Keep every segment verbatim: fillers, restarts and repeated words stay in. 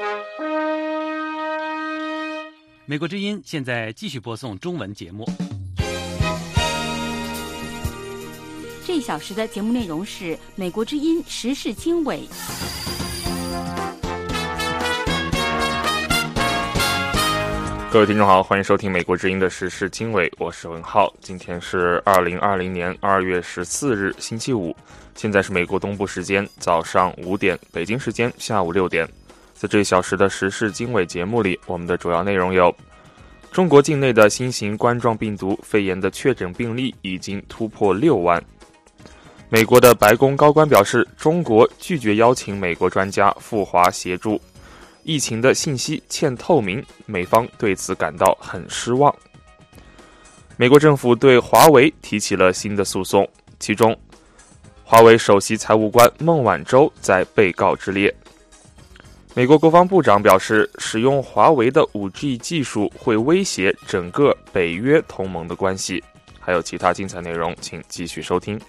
美国之音现在继续播送中文节目。 这一小时的节目内容是美国之音时事经纬。 各位听众好，欢迎收听美国之音的时事经纬，我是文浩。今天是二零二零年二月十四日星期五，现在是美国东部时间早上五点，北京时间下午六点。在这一小时的时事经纬节目里，我们的主要内容有：中国境内的新型冠状病毒肺炎的确诊病例已经突破六万。美国的白宫高官表示，中国拒绝邀请美国专家赴华协助，疫情的信息欠透明，美方对此感到很失望。美国政府对华为提起了新的诉讼，其中华为首席财务官孟晚舟在被告之列。美国国防部长表示，使用华为的 五 G 技术会威胁整个北约同盟的关系。还有其他精彩内容，请继续收听。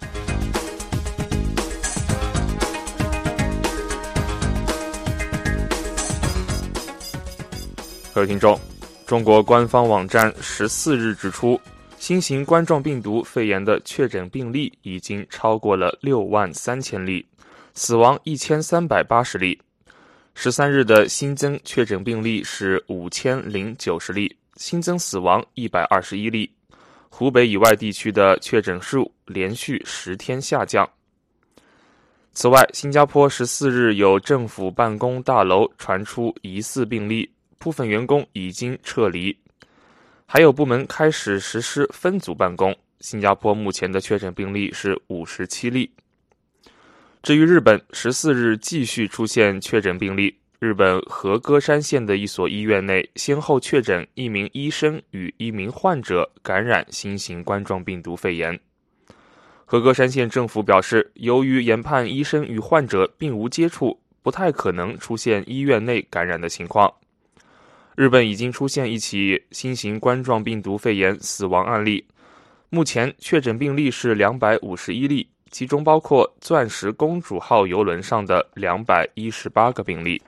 各位听众，中国官方网站十四日指出，新型冠状病毒肺炎的确诊病例已经超过了六万三千例，死亡一千三百八十例。十三日的新增确诊病例是五千零九十例，新增死亡一百二十一例。湖北以外地区的确诊数连续十天下降。此外，新加坡十四日有政府办公大楼传出疑似病例，部分员工已经撤离，还有部门开始实施分组办公。新加坡目前的确诊病例是五十七例。至于日本，十四日继续出现确诊病例。日本和歌山县的一所医院内，先后确诊一名医生与一名患者感染新型冠状病毒肺炎。和歌山县政府表示，由于研判医生与患者并无接触，不太可能出现医院内感染的情况。日本已经出现一起新型冠状病毒肺炎死亡案例，目前确诊病例是两百五十一例，其中包括钻石公主号邮轮上的两百一十八个病例。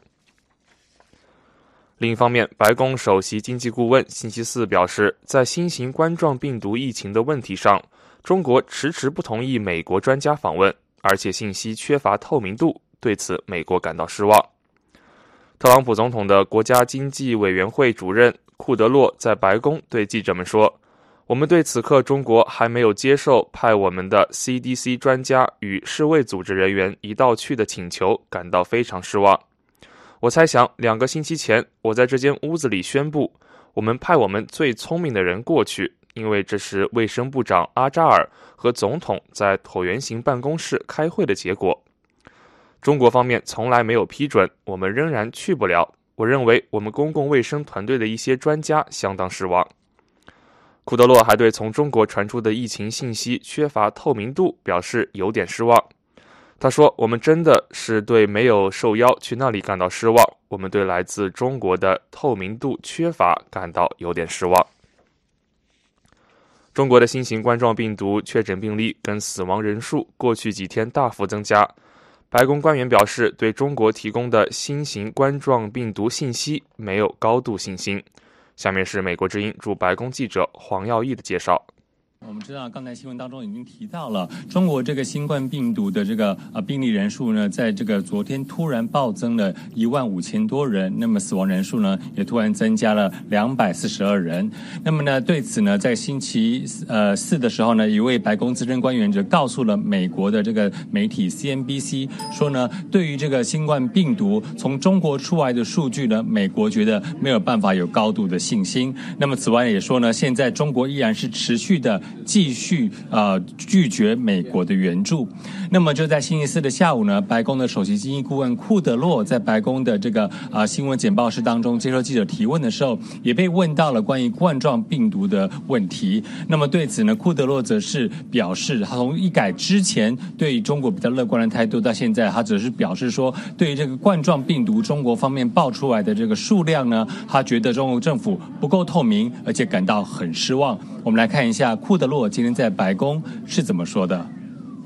另一方面，白宫首席经济顾问星期四表示，在新型冠状病毒疫情的问题上，中国迟迟不同意美国专家访问，而且信息缺乏透明度，对此美国感到失望。特朗普总统的国家经济委员会主任库德洛在白宫对记者们说，我们对此刻中国还没有接受派我们的 C D C 专家与世卫组织人员一道去的请求感到非常失望。我猜想两个星期前，我在这间屋子里宣布，我们派我们最聪明的人过去，因为这是卫生部长阿扎尔和总统在椭圆形办公室开会的结果。中国方面从来没有批准，我们仍然去不了。我认为我们公共卫生团队的一些专家相当失望。库德洛还对从中国传出的疫情信息缺乏透明度表示有点失望。他说，我们真的是对没有受邀去那里感到失望，我们对来自中国的透明度缺乏感到有点失望。中国的新型冠状病毒确诊病例跟死亡人数过去几天大幅增加。白宫官员表示，对中国提供的新型冠状病毒信息没有高度信心。下面是美国之音驻白宫记者黄耀义的介绍。 我们知道，刚才新闻当中已经提到了，中国这个新冠病毒的这个呃病例人数呢，在这个昨天突然暴增了一万五千多人，那么死亡人数呢，也突然增加了两百四十二人。那么呢，对此呢，在星期呃四的时候呢，一位白宫资深官员就告诉了美国的这个媒体 C N B C 说呢，对于这个新冠病毒从中国出来的数据呢，美国觉得没有办法有高度的信心。那么此外也说呢，现在中国依然是持续的继续呃拒绝美国的援助。那么就在星期四的下午呢，白宫的首席经济顾问库德洛在白宫的这个啊、呃、新闻简报室当中接受记者提问的时候，也被问到了关于冠状病毒的问题。那么对此呢，库德洛则是表示，他从一改之前对中国比较乐观的态度，到现在他只是表示说，对于这个冠状病毒中国方面爆出来的这个数量呢，他觉得中国政府不够透明，而且感到很失望。我们来看一下库德洛今天在白宫是怎么说的。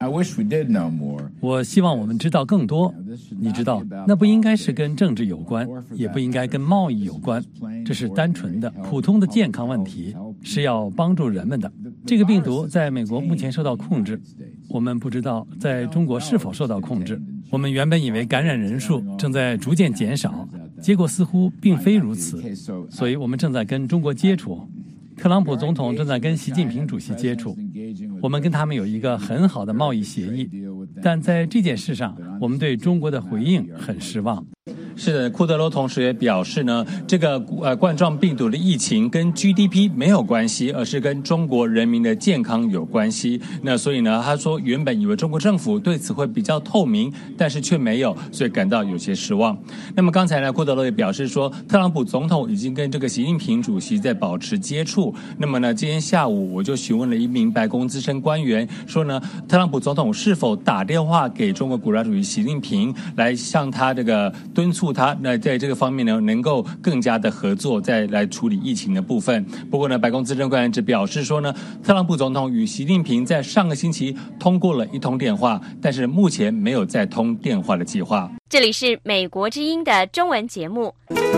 我希望我们知道更多。你知道，那不应该是跟政治有关，也不应该跟贸易有关，这是单纯的、普通的健康问题，是要帮助人们的。这个病毒在美国目前受到控制，我们不知道在中国是否受到控制。我们原本以为感染人数正在逐渐减少，结果似乎并非如此，所以我们正在跟中国接触。特朗普总统正在跟习近平主席接触，我们跟他们有一个很好的贸易协议，但在这件事上，我们对中国的回应很失望。 是的，库德罗同时也表示呢，这个呃冠状病毒的疫情跟 G D P 没有关系，而是跟中国人民的健康有关系。那所以呢，他说原本以为中国政府对此会比较透明，但是却没有，所以感到有些失望。那么刚才呢，库德罗也表示说，特朗普总统已经跟这个习近平主席在保持接触。那么呢，今天下午我就询问了一名白宫资深官员，说呢，特朗普总统是否打电话给中国国家主席习近平，来向他这个敦促他那在这个方面呢能够更加的合作，再来处理疫情的部分。不过呢，白宫资深官员只表示说呢，特朗普总统与习近平在上个星期通过了一通电话，但是目前没有再通电话的计划。 这里是美国之音的中文节目。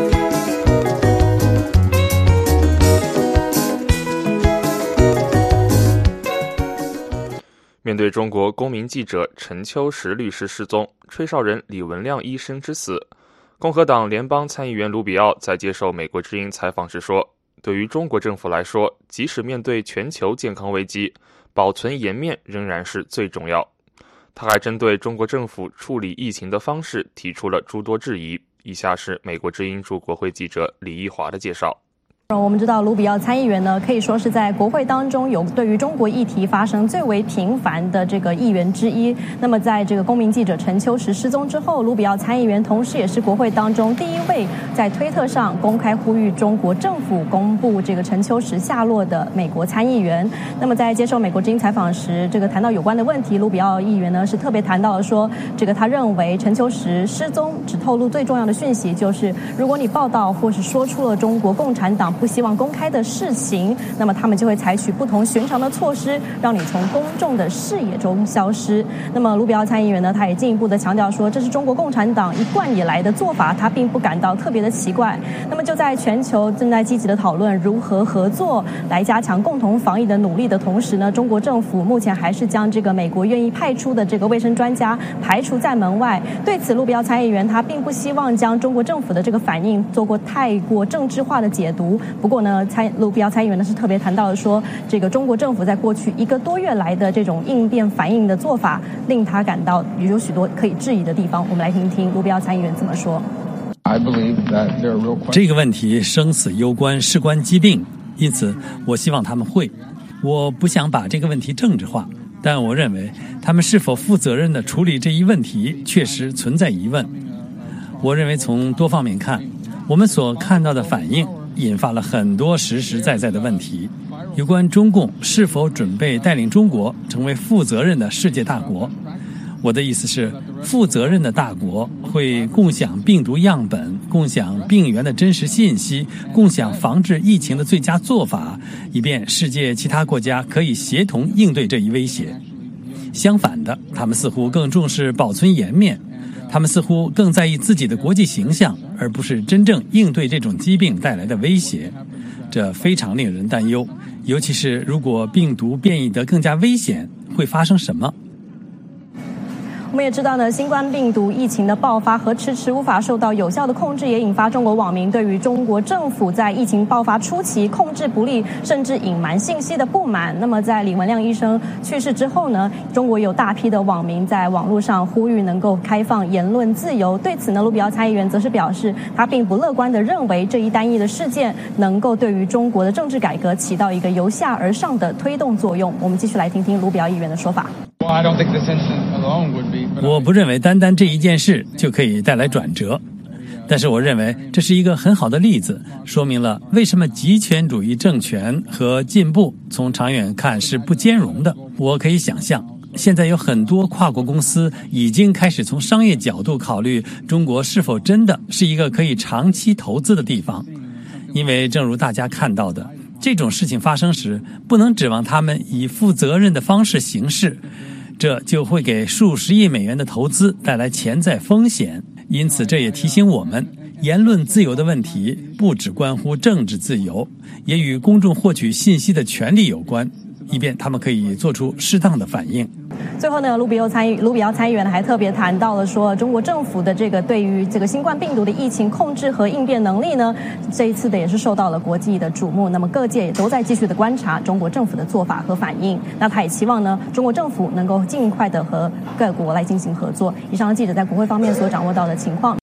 面对中国公民记者陈秋实律师失踪、吹哨人李文亮医生之死，共和党联邦参议员卢比奥在接受美国之音采访时说，对于中国政府来说，即使面对全球健康危机，保存颜面仍然是最重要。他还针对中国政府处理疫情的方式提出了诸多质疑。以下是美国之音驻国会记者李义华的介绍。 我们知道卢比奥参议员呢，可以说是在国会当中有对于中国议题发声最为频繁的这个议员之一。那么在这个公民记者陈秋实失踪之后，卢比奥参议员同时也是国会当中第一位在推特上公开呼吁中国政府公布这个陈秋实下落的美国参议员。那么在接受美国之音采访时，这个谈到有关的问题，卢比奥议员呢是特别谈到了说，这个他认为陈秋实失踪只透露最重要的讯息，就是如果你报道或是说出了中国共产党不希望公开的事情，那么他们就会采取不同寻常的措施，让你从公众的视野中消失。那么卢比奥参议员呢，他也进一步的强调说，这是中国共产党一贯以来的做法，他并不感到特别的奇怪。那么就在全球正在积极的讨论如何合作来加强共同防疫的努力的同时呢，中国政府目前还是将这个美国愿意派出的这个卫生专家排除在门外。对此，卢比奥参议员他并不希望将中国政府的这个反应做过太过政治化的解读。不过呢，参卢比奥参议员呢是特别谈到了说，这个中国政府在过去一个多月来的这种应变反应的做法，令他感到有许多可以质疑的地方。我们来听听卢比奥参议员怎么说。 这个问题生死攸关，事关疾病，因此我希望他们会。我不想把这个问题政治化，但我认为他们是否负责任地处理这一问题确实存在疑问。我认为从多方面看，我们所看到的反应引发了很多实实在在的问题，有关中共是否准备带领中国成为负责任的世界大国。我的意思是，负责任的大国会共享病毒样本，共享病原的真实信息，共享防治疫情的最佳做法，以便世界其他国家可以协同应对这一威胁。相反的，他们似乎更重视保存颜面，他们似乎更在意自己的国际形象，而不是真正应对这种疾病带来的威胁。这非常令人担忧，尤其是如果病毒变异得更加危险，会发生什么？ 我们也知道呢，新冠病毒疫情的爆发和迟迟无法受到有效的控制，也引发中国网民对于中国政府在疫情爆发初期控制不力，甚至隐瞒信息的不满。那么在李文亮医生去世之后呢，中国有大批的网民在网络上呼吁能够开放言论自由。对此呢，卢比奥参议员则是表示，他并不乐观地认为这一单一的事件能够对于中国的政治改革起到一个由下而上的推动作用。我们继续来听听卢比奥议员的说法。 我不认为单单这一件事就可以带来转折，但是我认为这是一个很好的例子，说明了为什么极权主义政权和进步从长远看是不兼容的。我可以想象，现在有很多跨国公司已经开始从商业角度考虑中国是否真的是一个可以长期投资的地方，因为正如大家看到的，这种事情发生时，不能指望他们以负责任的方式行事。 这就会给数十亿美元的投资带来潜在风险。因此，这也提醒我们，言论自由的问题不只关乎政治自由，也与公众获取信息的权利有关，以便他们可以做出适当的反应。 最后呢，卢比奥参议卢比奥参议员还特别谈到了说，中国政府的这个对于这个新冠病毒的疫情控制和应变能力呢，这一次的也是受到了国际的瞩目。那么各界也都在继续的观察中国政府的做法和反应。那他也期望呢，中国政府能够尽快的和各国来进行合作。以上的记者在国会方面所掌握到的情况。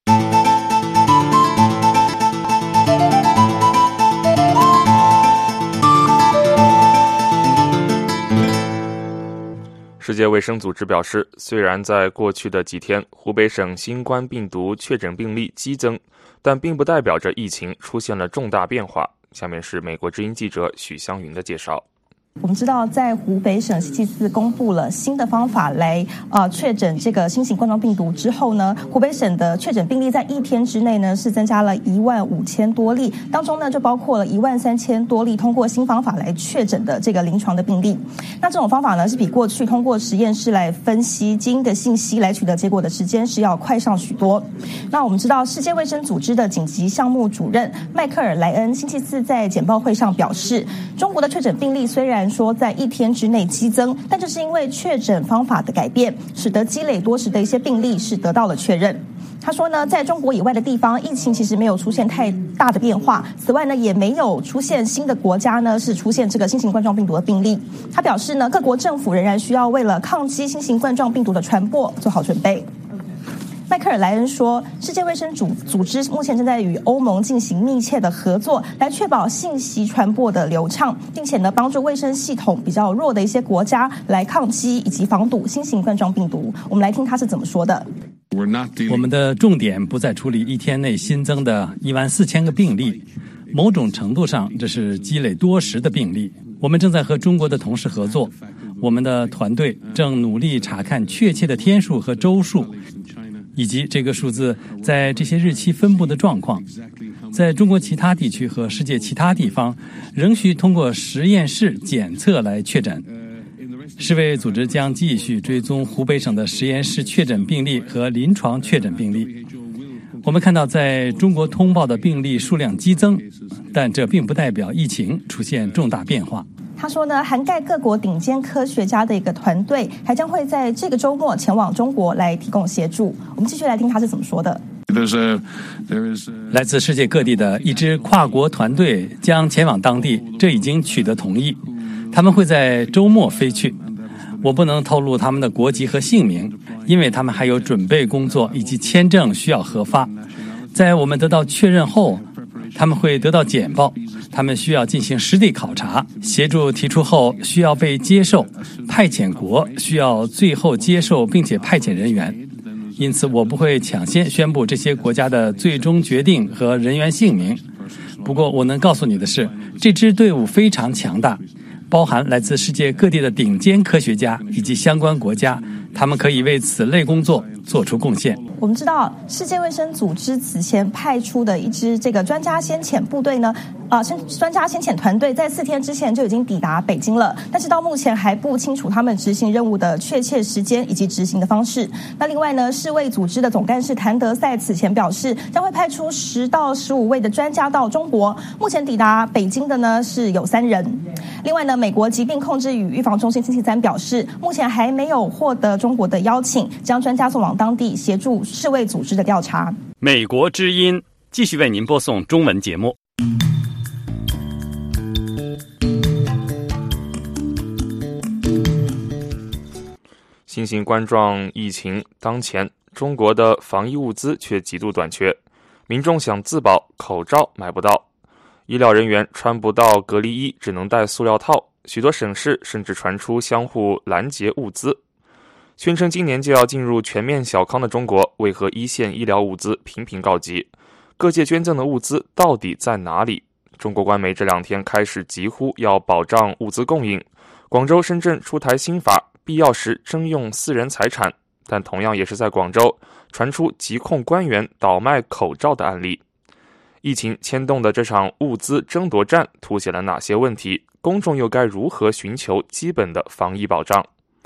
世界卫生组织表示，虽然在过去的几天湖北省新冠病毒确诊病例激增，但并不代表着疫情出现了重大变化。下面是美国之音记者许湘云的介绍。 我们知道，在湖北省星期四公布了新的方法来呃确诊这个新型冠状病毒之后呢，湖北省的确诊病例在一天之内呢是增加了一万五千多例，当中呢就包括了一万三千多例通过新方法来确诊的这个临床的病例。那这种方法呢是比过去通过实验室来分析基因的信息来取得结果的时间是要快上许多。那我们知道，世界卫生组织的紧急项目主任迈克尔莱恩星期四在简报会上表示，中国的确诊病例虽然说在一天之内激增，但这是因为确诊方法的改变，使得积累多时的一些病例是得到了确认。他说呢，在中国以外的地方，疫情其实没有出现太大的变化。此外呢，也没有出现新的国家呢是出现这个新型冠状病毒的病例。他表示呢，各国政府仍然需要为了抗击新型冠状病毒的传播做好准备。迈克尔莱恩说，世界卫生组组织目前正在与欧盟进行密切的合作，来确保信息传播的流畅，并且呢，帮助卫生系统比较弱的一些国家来抗击以及防堵新型冠状病毒。我们来听他是怎么说的。 我们的重点不在处理一天内新增的一万四千个病例，某种程度上这是积累多时的病例。我们正在和中国的同事合作，我们的团队正努力查看确切的天数和周数，以及这个数字在这些日期分布的状况。在中国其他地区和世界其他地方，仍需通过实验室检测来确诊。世卫组织将继续追踪湖北省的实验室确诊病例和临床确诊病例。我们看到在中国通报的病例数量激增，但这并不代表疫情出现重大变化。 他说呢，涵盖各国顶尖科学家的一个团队还将会在这个周末前往中国来提供协助。我们继续来听他是怎么说的。 来自世界各地的一支跨国团队将前往当地，这已经取得同意。他们会在周末飞去。我不能透露他们的国籍和姓名，因为他们还有准备工作以及签证需要核发。在我们得到确认后，他们会得到简报，他们需要进行实地考察，协助提出后需要被接受，派遣国需要最后接受并且派遣人员。因此我不会抢先宣布这些国家的最终决定和人员姓名。不过我能告诉你的是，这支队伍非常强大，包含来自世界各地的顶尖科学家以及相关国家，他们可以为此类工作做出贡献。 我们知道，世界卫生组织此前派出的一支这个专家先遣部队呢，啊，专家先遣团队在四天之前就已经抵达北京了，但是到目前还不清楚他们执行任务的确切时间以及执行的方式。那另外呢，世卫组织的总干事谭德赛此前表示，将会派出十到十五位的专家到中国，目前抵达北京的呢是有三人。另外呢，美国疾病控制与预防中心星期三表示，目前还没有获得中国的邀请，将专家送往当地协助世卫组织的调查。 美国之音继续为您播送中文节目。 新型冠状疫情当前，中国的防疫物资却极度短缺，民众想自保，口罩买不到，医疗人员穿不到隔离衣，只能戴塑料套，许多省市甚至传出相互拦截物资。宣称今年就要进入全面小康的中国，为何一线医疗物资频频告急？各界捐赠的物资到底在哪里？中国官媒这两天开始疾呼要保障物资供应，广州、深圳出台新法，必要时征用私人财产，但同样也是在广州传出疾控官员倒卖口罩的案例。疫情牵动的这场物资争夺战凸显了哪些问题？公众又该如何寻求基本的防疫保障？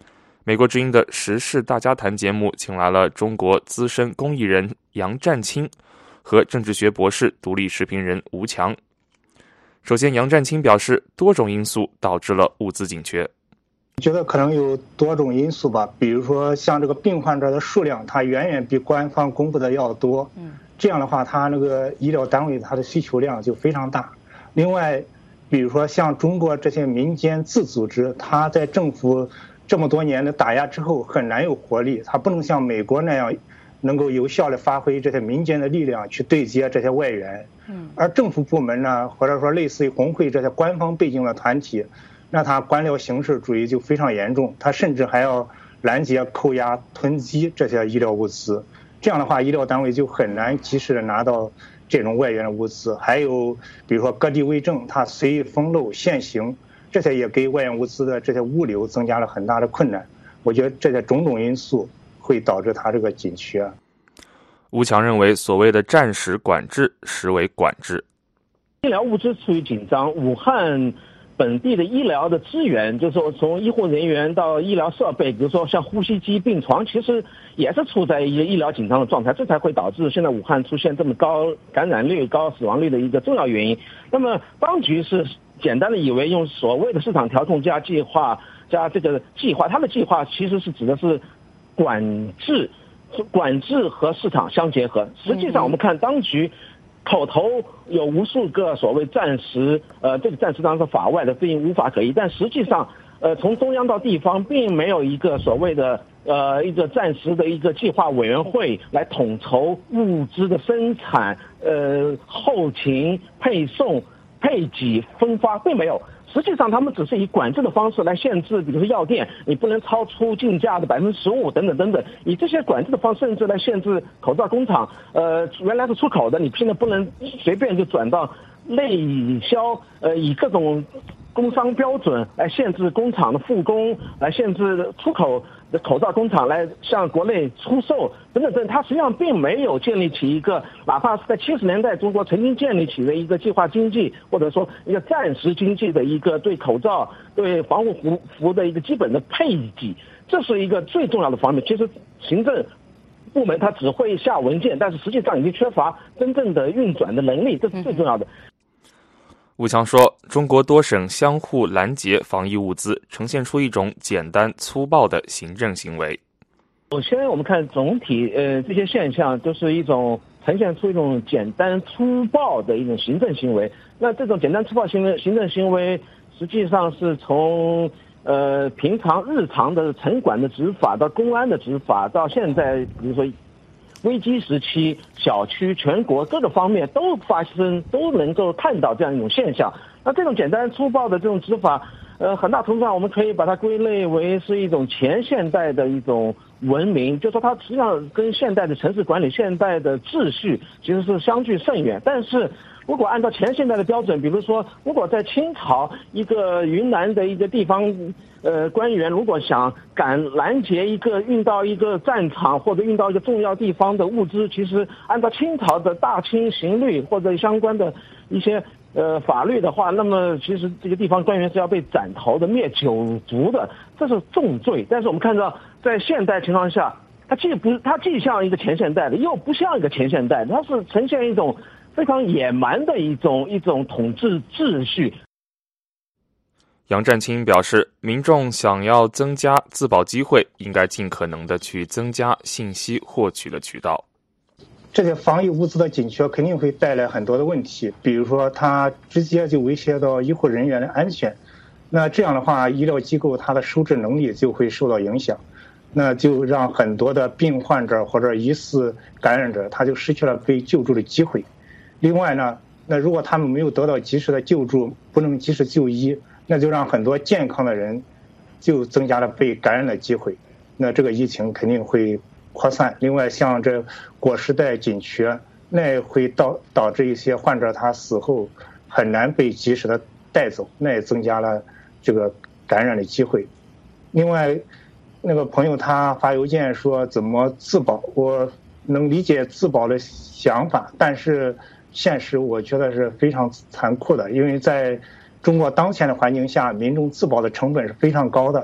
美国之音的时事大家谈节目请来了中国资深公益人杨占清和政治学博士、独立时评人吴强。首先，杨占清表示，多种因素导致了物资紧缺。 觉得可能有多种因素吧，比如说像这个病患者的数量，它远远比官方公布的要多。嗯，这样的话，它那个医疗单位它的需求量就非常大。另外，比如说像中国这些民间自组织，它在政府这么多年的打压之后很难有活力，它不能像美国那样能够有效地发挥这些民间的力量去对接这些外援。嗯，而政府部门呢，或者说类似于工会这些官方背景的团体，那它官僚形式主义就非常严重，它甚至还要拦截、扣押、囤积这些医疗物资。这样的话，医疗单位就很难及时的拿到这种外援的物资。还有比如说割地为政，它随意封漏限行，这些也给外援物资的这些物流增加了很大的困难。我觉得这些种种因素会导致它这个紧缺。 吴强认为，所谓的战时管制实为管制。 医疗物资处于紧张，武汉本地的医疗的资源，就是说从医护人员到医疗设备，比如说像呼吸机、病床，其实也是处在一个医疗紧张的状态，这才会导致现在武汉出现这么高感染率、高死亡率的一个重要原因。那么当局是简单的以为用所谓的市场调控加计划加这个计划，它的计划其实是指的是管制，管制和市场相结合。实际上我们看当局口头有无数个所谓暂时，呃，这个暂时当然是法外的，并无法可依。但实际上，呃，从中央到地方，并没有一个所谓的呃一个暂时的一个计划委员会来统筹物资的生产、呃后勤、配送、配给、分发，并没有。实际上，他们只是以管制的方式来限制，比如说药店，你不能超出进价的百分之十五等等等等，以这些管制的方式，甚至来限制口罩工厂，呃，原来是出口的，你现在不能随便就转到内销，呃，以各种工商标准来限制工厂的复工，来限制出口的口罩工厂来向国内出售等等等，它实际上并没有建立起一个，哪怕是在七十年代中国曾经建立起的一个计划经济，或者说一个暂时经济的一个对口罩、对防护服服的一个基本的配给，这是一个最重要的方面。其实行政部门它只会下文件，但是实际上已经缺乏真正的运转的能力，这是最重要的。 吴强说，中国多省相互拦截防疫物资，呈现出一种简单粗暴的行政行为。 首先我们看总体呃这些现象都是一种呈现出一种简单粗暴的一种行政行为。那这种简单粗暴行为行政行为实际上是从呃平常日常的城管的执法到公安的执法，到现在比如说危机时期，小区、全国各个方面都发生，都能够看到这样一种现象。那这种简单粗暴的这种执法，呃，很大程度上我们可以把它归类为是一种前现代的一种文明，就说它实际上跟现代的城市管理、现代的秩序其实是相距甚远。但是如果按照前现代的标准，比如说，如果在清朝一个云南的一个地方呃官员，如果想赶拦截一个运到一个战场或者运到一个重要地方的物资，其实按照清朝的大清刑律或者相关的一些呃法律的话，那么其实这个地方官员是要被斩头的、灭九族的，这是重罪。但是我们看到在现代情况下，它既不它既像一个前现代的，又不像一个前现代的，它是呈现一种非常野蛮的一种一种统治秩序。 杨占清表示，民众想要增加自保机会，应该尽可能的去增加信息获取的渠道。 这些防疫物资的紧缺肯定会带来很多的问题，比如说它直接就威胁到医护人员的安全，那这样的话，医疗机构它的收治能力就会受到影响，那就让很多的病患者或者疑似感染者，他就失去了被救助的机会。另外呢，那如果他们没有得到及时的救助，不能及时就医，那就让很多健康的人就增加了被感染的机会，那这个疫情肯定会扩散。另外，像这果实带紧缺，那也会导导致一些患者他死后很难被及时的带走，那也增加了这个感染的机会。另外，那个朋友他发邮件说怎么自保，我能理解自保的想法，但是现实我觉得是非常残酷的，因为在中国当前的环境下，民众自保的成本是非常高的。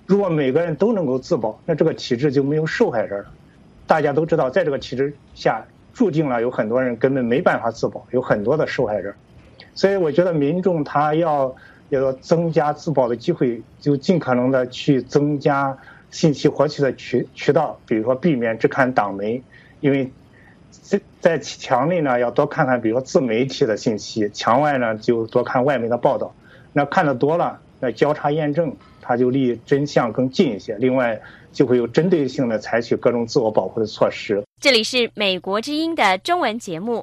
如果每个人都能够自保，那这个体制就没有受害人了。大家都知道，在这个体制下，注定了有很多人根本没办法自保，有很多的受害人。所以我觉得民众他要要增加自保的机会，就尽可能的去增加信息获取的渠渠道，比如说避免只看党媒，因为在墙内呢要多看看比如说自媒体的信息，墙外呢就多看外媒的报道。那看得多了，那交叉验证，它就离真相更近一些。另外，就会有针对性的采取各种自我保护的措施。 这里是美国之音的中文节目。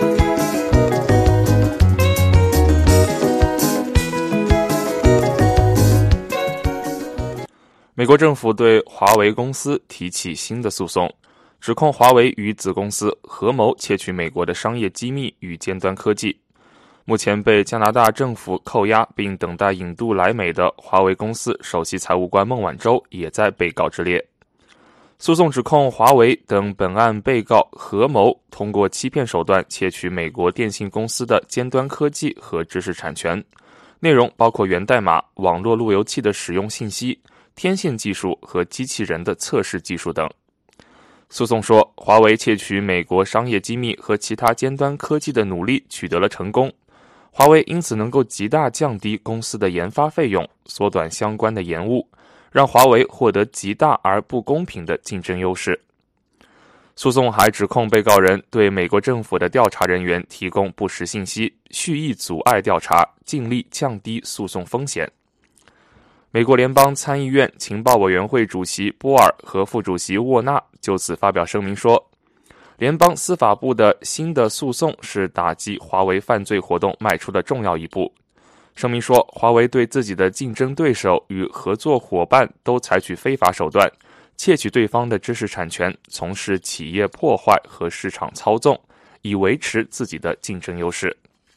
美国政府对华为公司提起新的诉讼，指控华为与子公司合谋窃取美国的商业机密与尖端科技。目前被加拿大政府扣押并等待引渡来美的华为公司首席财务官孟晚舟也在被告之列。诉讼指控华为等本案被告合谋通过欺骗手段窃取美国电信公司的尖端科技和知识产权，内容包括源代码、网络路由器的使用信息、天线技术和机器人的测试技术等。诉讼说，华为窃取美国商业机密和其他尖端科技的努力取得了成功，华为因此能够极大降低公司的研发费用，缩短相关的延误，让华为获得极大而不公平的竞争优势。诉讼还指控被告人对美国政府的调查人员提供不实信息，蓄意阻碍调查，尽力降低诉讼风险。美国联邦参议院情报委员会主席波尔和副主席沃纳就此发表声明说，联邦司法部的新的诉讼是打击华为犯罪活动迈出的重要一步。声明说，华为对自己的竞争对手与合作伙伴都采取非法手段，窃取对方的知识产权，从事企业破坏和市场操纵，以维持自己的竞争优势。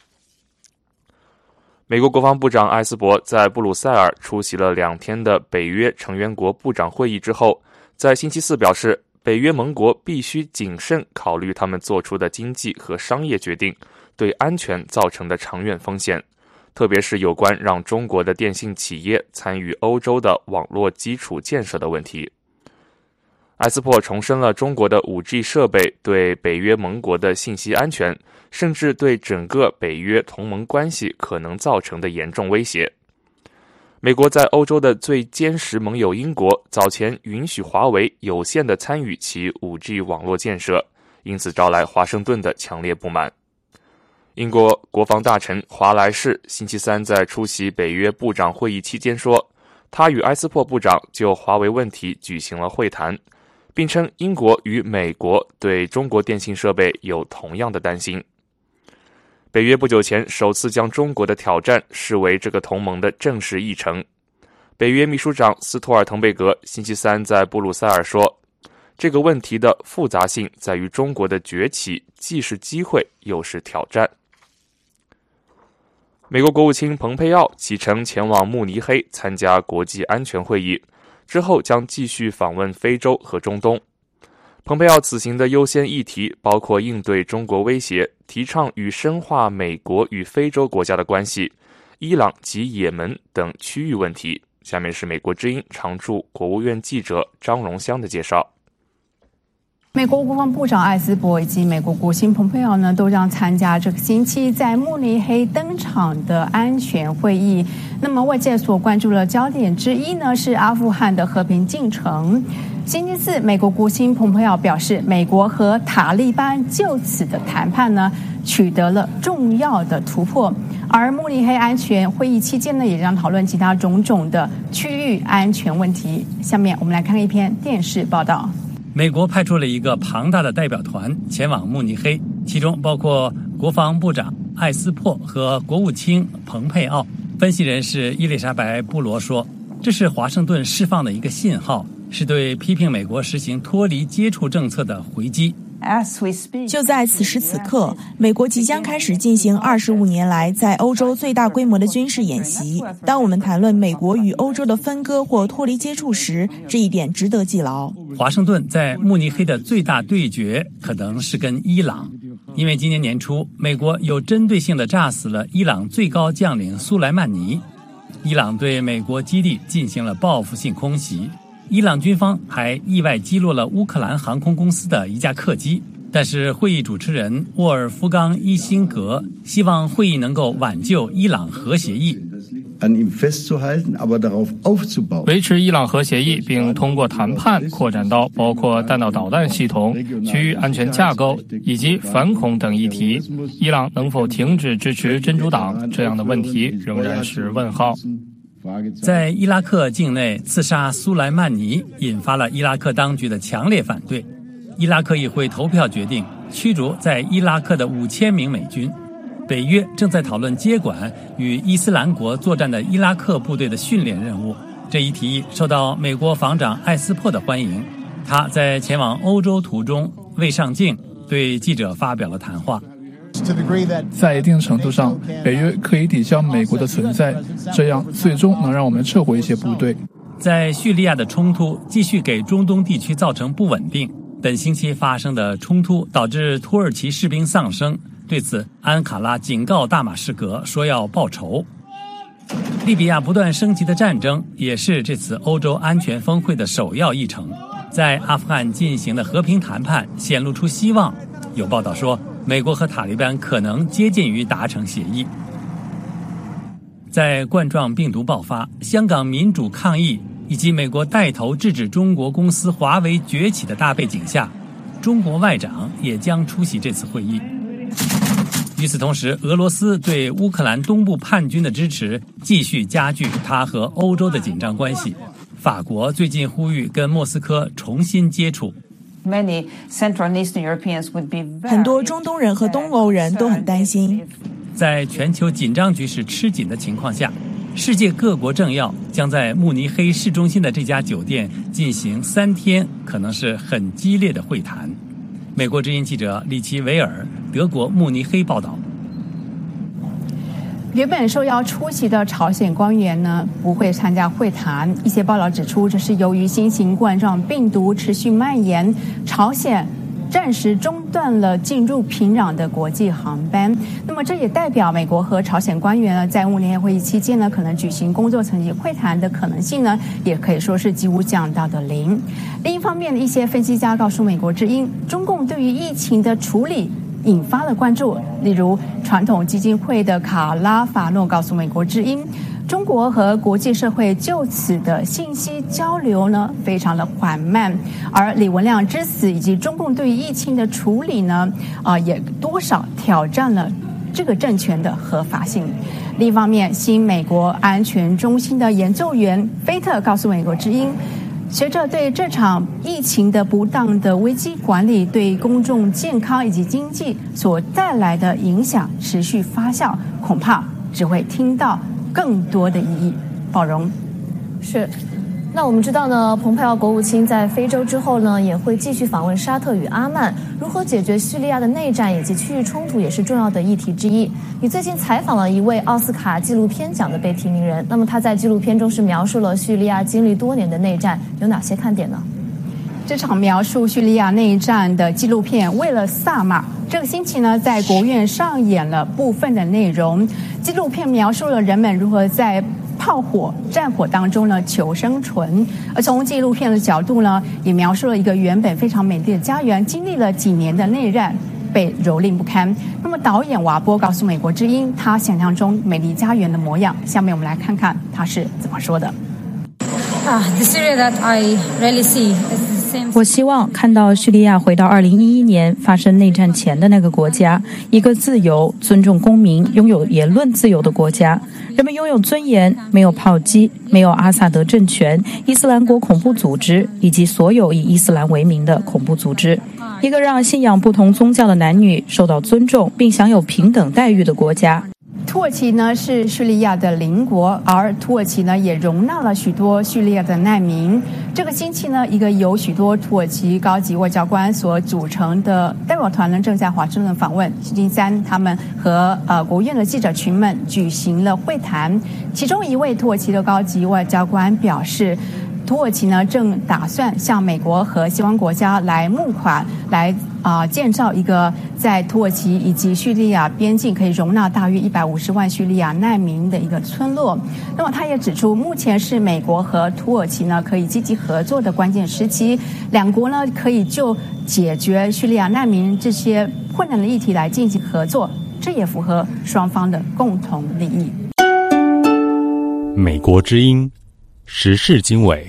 美国国防部长艾斯伯在布鲁塞尔出席了两天的北约成员国部长会议之后，在星期四表示，北约盟国必须谨慎考虑他们做出的经济和商业决定对安全造成的长远风险，特别是有关让中国的电信企业参与欧洲的网络基础建设的问题。艾斯珀重申了中国的 五 G 设备对北约盟国的信息安全，甚至对整个北约同盟关系可能造成的严重威胁。美国在欧洲的最坚实盟友英国早前允许华为有限地参与其 五 G 网络建设，因此招来华盛顿的强烈不满。英国国防大臣华莱士星期三在出席北约部长会议期间说，他与埃斯珀部长就华为问题举行了会谈，并称英国与美国对中国电信设备有同样的担心。北约不久前首次将中国的挑战视为这个同盟的正式议程。北约秘书长斯托尔滕贝格星期三在布鲁塞尔说，这个问题的复杂性在于中国的崛起既是机会又是挑战。美国国务卿蓬佩奥启程前往慕尼黑参加国际安全会议，之后将继续访问非洲和中东。蓬佩奥此行的优先议题包括应对中国威胁，提倡与深化美国与非洲国家的关系，伊朗及也门等区域问题。下面是美国之音常驻国务院记者张荣香的介绍。 美国国防部长艾斯伯以及美国国务卿蓬佩奥呢，都将参加这个星期在慕尼黑登场的安全会议。那么外界所关注的焦点之一呢，是阿富汗的和平进程。星期四，美国国务卿蓬佩奥表示，美国和塔利班就此的谈判呢，取得了重要的突破。而慕尼黑安全会议期间呢，也将讨论其他种种的区域安全问题。下面我们来看一篇电视报道。 美国派出了一个庞大的代表团前往慕尼黑，其中包括国防部长艾斯珀和国务卿蓬佩奥。分析人士伊丽莎白·布罗说，这是华盛顿释放的一个信号，是对批评美国实行脱离接触政策的回击。 就在此时此刻，美国即将开始进行二十五年来在欧洲最大规模的军事演习。当我们谈论美国与欧洲的分割或脱离接触时，这一点值得记牢。 华盛顿在慕尼黑的最大对决可能是跟伊朗，因为今年年初，美国有针对性地炸死了伊朗最高将领苏莱曼尼。 伊朗对美国基地进行了报复性空袭，伊朗军方还意外击落了乌克兰航空公司的一架客机。但是会议主持人沃尔夫冈·伊辛格希望会议能够挽救伊朗核协议， 维持伊朗核协议，并通过谈判扩展到包括弹道导弹系统、区域安全架构以及反恐等议题。伊朗能否停止支持真主党这样的问题仍然是问号。 在伊拉克境内刺杀苏莱曼尼引发了伊拉克当局的强烈反对，伊拉克议会投票决定驱逐在伊拉克的五千名美军。北约正在讨论接管与伊斯兰国作战的伊拉克部队的训练任务。这一提议受到美国防长艾斯珀的欢迎，他在前往欧洲途中未上境，对记者发表了谈话。 在一定程度上，北约可以抵消美国的存在，这样最终能让我们撤回一些部队。 在叙利亚的冲突继续给中东地区造成不稳定，本星期发生的冲突导致土耳其士兵丧生，对此安卡拉警告大马士革说要报仇。利比亚不断升级的战争也是这次欧洲安全峰会的首要议程。在阿富汗进行的和平谈判显露出希望，有报道说美国和塔利班可能接近于达成协议。在冠状病毒爆发、香港民主抗议以及美国带头制止中国公司华为崛起的大背景下，中国外长也将出席这次会议。与此同时，俄罗斯对乌克兰东部叛军的支持继续加剧它和欧洲的紧张关系。法国最近呼吁跟莫斯科重新接触。 很多中东人和东欧人都很担心， 在全球紧张局势吃紧的情况下，世界各国政要将在慕尼黑市中心的这家酒店进行三天可能是很激烈的会谈。美国之音记者里奇维尔，德国慕尼黑报道。 原本受邀出席的朝鲜官员呢不会参加会谈，一些报道指出，这是由于新型冠状病毒持续蔓延，朝鲜暂时中断了进入平壤的国际航班。那么这也代表美国和朝鲜官员呢在慕尼黑会议期间呢可能举行工作层级会谈的可能性呢也可以说是几乎降到的零。另一方面，一些分析家告诉美国之音，中共对于疫情的处理引发了关注。例如传统基金会的卡拉法诺告诉美国之音，中国和国际社会就此的信息交流呢非常的缓慢，而李文亮之死以及中共对于疫情的处理呢啊、呃、也多少挑战了这个政权的合法性。另一方面，新美国安全中心的研究员菲特告诉美国之音，随着对这场疫情的不当的危机管理对公众健康以及经济所带来的影响持续发酵，恐怕只会听到更多的意义。宝荣是。那我们知道呢，蓬佩奥国务卿在非洲之后呢，也会继续访问沙特与阿曼。如何解决叙利亚的内战以及区域冲突，也是重要的议题之一。你最近采访了一位奥斯卡纪录片奖的被提名人，那么他在纪录片中是描述了叙利亚经历多年的内战，有哪些看点呢？ 这场描述叙利亚内战的纪录片《为了萨马》，这个星期呢，在国院上演了部分的内容。纪录片描述了人们如何在炮火、战火当中呢求生存，而从纪录片的角度呢，也描述了一个原本非常美丽的家园，经历了几年的内战，被蹂躏不堪。那么导演瓦波告诉美国之音，他想象中美丽家园的模样。下面我们来看看他是怎么说的。 Ah, the Syria that I really see is 我希望看到叙利亚回到二零一一年发生内战前的那个国家，一个自由、尊重公民、拥有言论自由的国家。人们拥有尊严，没有炮击，没有阿萨德政权、伊斯兰国恐怖组织以及所有以伊斯兰为名的恐怖组织。一个让信仰不同宗教的男女受到尊重并享有平等待遇的国家。 土耳其呢是叙利亚的邻国，而土耳其呢也容纳了许多叙利亚的难民。这个星期呢，一个由许多土耳其高级外交官所组成的代表团呢正在华盛顿访问。星期三，他们和呃国务院的记者群们举行了会谈。其中一位土耳其的高级外交官表示，土耳其呢正打算向美国和西方国家来募款，来啊、呃、建造一个在土耳其以及叙利亚边境可以容纳大约一百五十万叙利亚难民的一个村落。那么他也指出，目前是美国和土耳其呢可以积极合作的关键时期，两国呢可以就解决叙利亚难民这些困难的议题来进行合作，这也符合双方的共同利益。 美国之音时事经纬。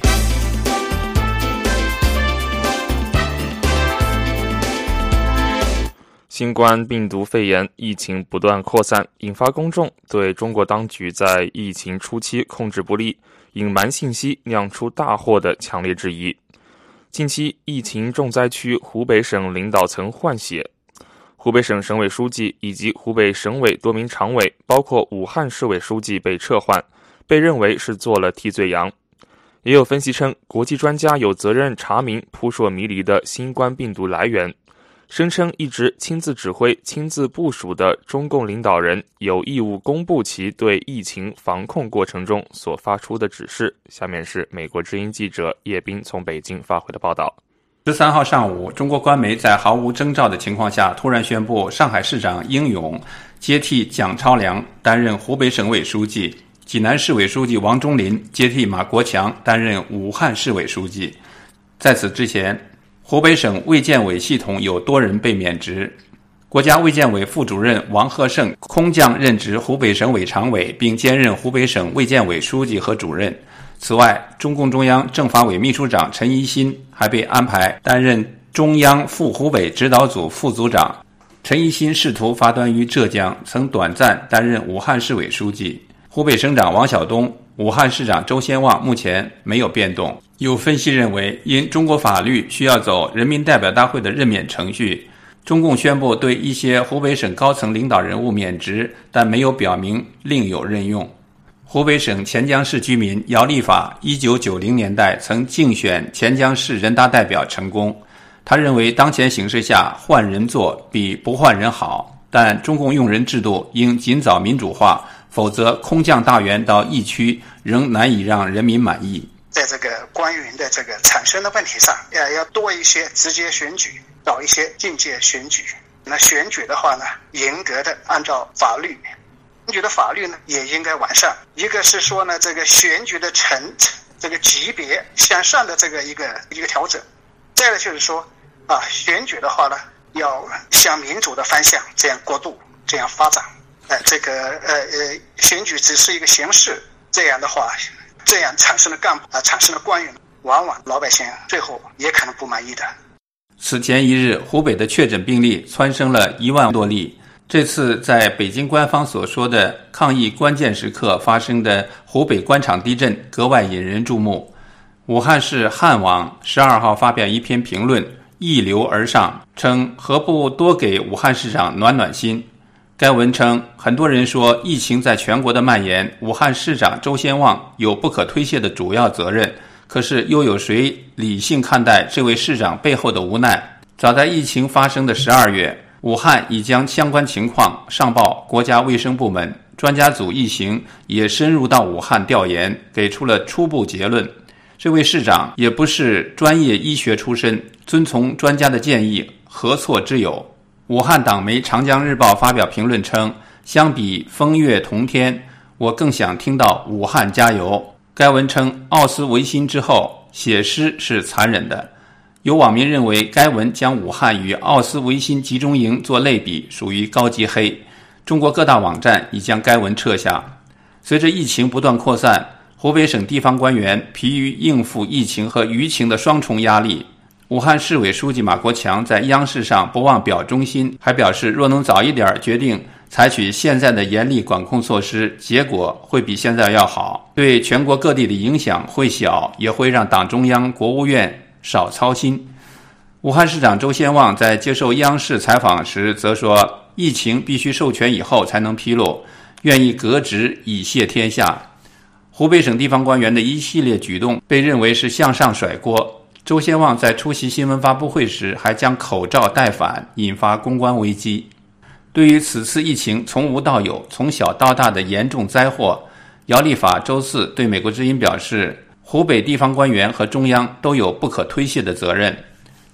新冠病毒肺炎疫情不断扩散，引发公众对中国当局在疫情初期控制不力、隐瞒信息、酿出大祸的强烈质疑。近期，疫情重灾区湖北省领导层换血，湖北省省委书记以及湖北省委多名常委，包括武汉市委书记被撤换，被认为是做了替罪羊。也有分析称，国际专家有责任查明扑朔迷离的新冠病毒来源。声称一直亲自指挥、亲自部署的中共领导人有义务公布其对疫情防控过程中所发出的指示。下面是美国之音记者叶斌从北京发回的报道。 十三号上午，中国官媒在毫无征兆的情况下突然宣布，上海市长英勇接替蒋超良担任湖北省委书记，济南市委书记王忠林接替马国强担任武汉市委书记。在此之前，湖北省卫健委系统有多人被免职，国家卫健委副主任王鹤胜空降任职湖北省委常委，并兼任湖北省卫健委书记和主任。此外，中共中央政法委秘书长陈一新还被安排担任中央赴湖北指导组副组长。陈一新仕途发端于浙江，曾短暂担任武汉市委书记。湖北省长王晓东、武汉市长周先旺目前没有变动。有分析认为，因中国法律需要走人民代表大会的任免程序，中共宣布对一些湖北省高层领导人物免职，但没有表明另有任用。湖北省潜江市居民姚立法一九九零年代曾竞选潜江市人大代表成功，他认为当前形势下换人做比不换人好，但中共用人制度应尽早民主化，否则空降大员到疫区仍难以让人民满意。 在这个官员的这个产生的问题上，要要多一些直接选举，少一些间接选举。那选举的话呢，严格的按照法律，选举的法律呢也应该完善。一个是说呢，这个选举的层这个级别向上的这个一个一个调整。再来就是说啊，选举的话呢，要向民主的方向这样过渡，这样发展。呃，这个呃呃，选举只是一个形式，这样的话。这样产生的干部啊，产生的官员，往往老百姓最后也可能不满意的。 此前一日，湖北的确诊病例蹿升了一万多例。这次在北京官方所说的抗疫关键时刻发生的湖北官场地震格外引人注目。武汉市汉网十二号发表一篇评论，一流而上，称何不多给武汉市长暖暖心。该文称，很多人说疫情在全国的蔓延，武汉市长周先旺有不可推卸的主要责任，可是又有谁理性看待这位市长背后的无奈？早在疫情发生的十二月，武汉已将相关情况上报国家卫生部门，专家组一行也深入到武汉调研，给出了初步结论。这位市长也不是专业医学出身，遵从专家的建议，何错之有？武汉党媒长江日报发表评论称，相比风月同天，我更想听到武汉加油。该文称，奥斯维辛之后写诗是残忍的。有网民认为该文将武汉与奥斯维辛集中营做类比，属于高级黑。中国各大网站已将该文撤下。随着疫情不断扩散，湖北省地方官员疲于应付疫情和舆情的双重压力。武汉市委书记马国强在央视上不忘表忠心，还表示若能早一点决定采取现在的严厉管控措施，结果会比现在要好，对全国各地的影响会小，也会让党中央、国务院少操心。武汉市长周先旺在接受央视采访时则说，疫情必须授权以后才能披露，愿意革职以谢天下。湖北省地方官员的一系列举动被认为是向上甩锅。周先旺在出席新闻发布会时还将口罩带反，引发公关危机。对于此次疫情从无到有、从小到大的严重灾祸，姚立法周四对美国之音表示，湖北地方官员和中央都有不可推卸的责任。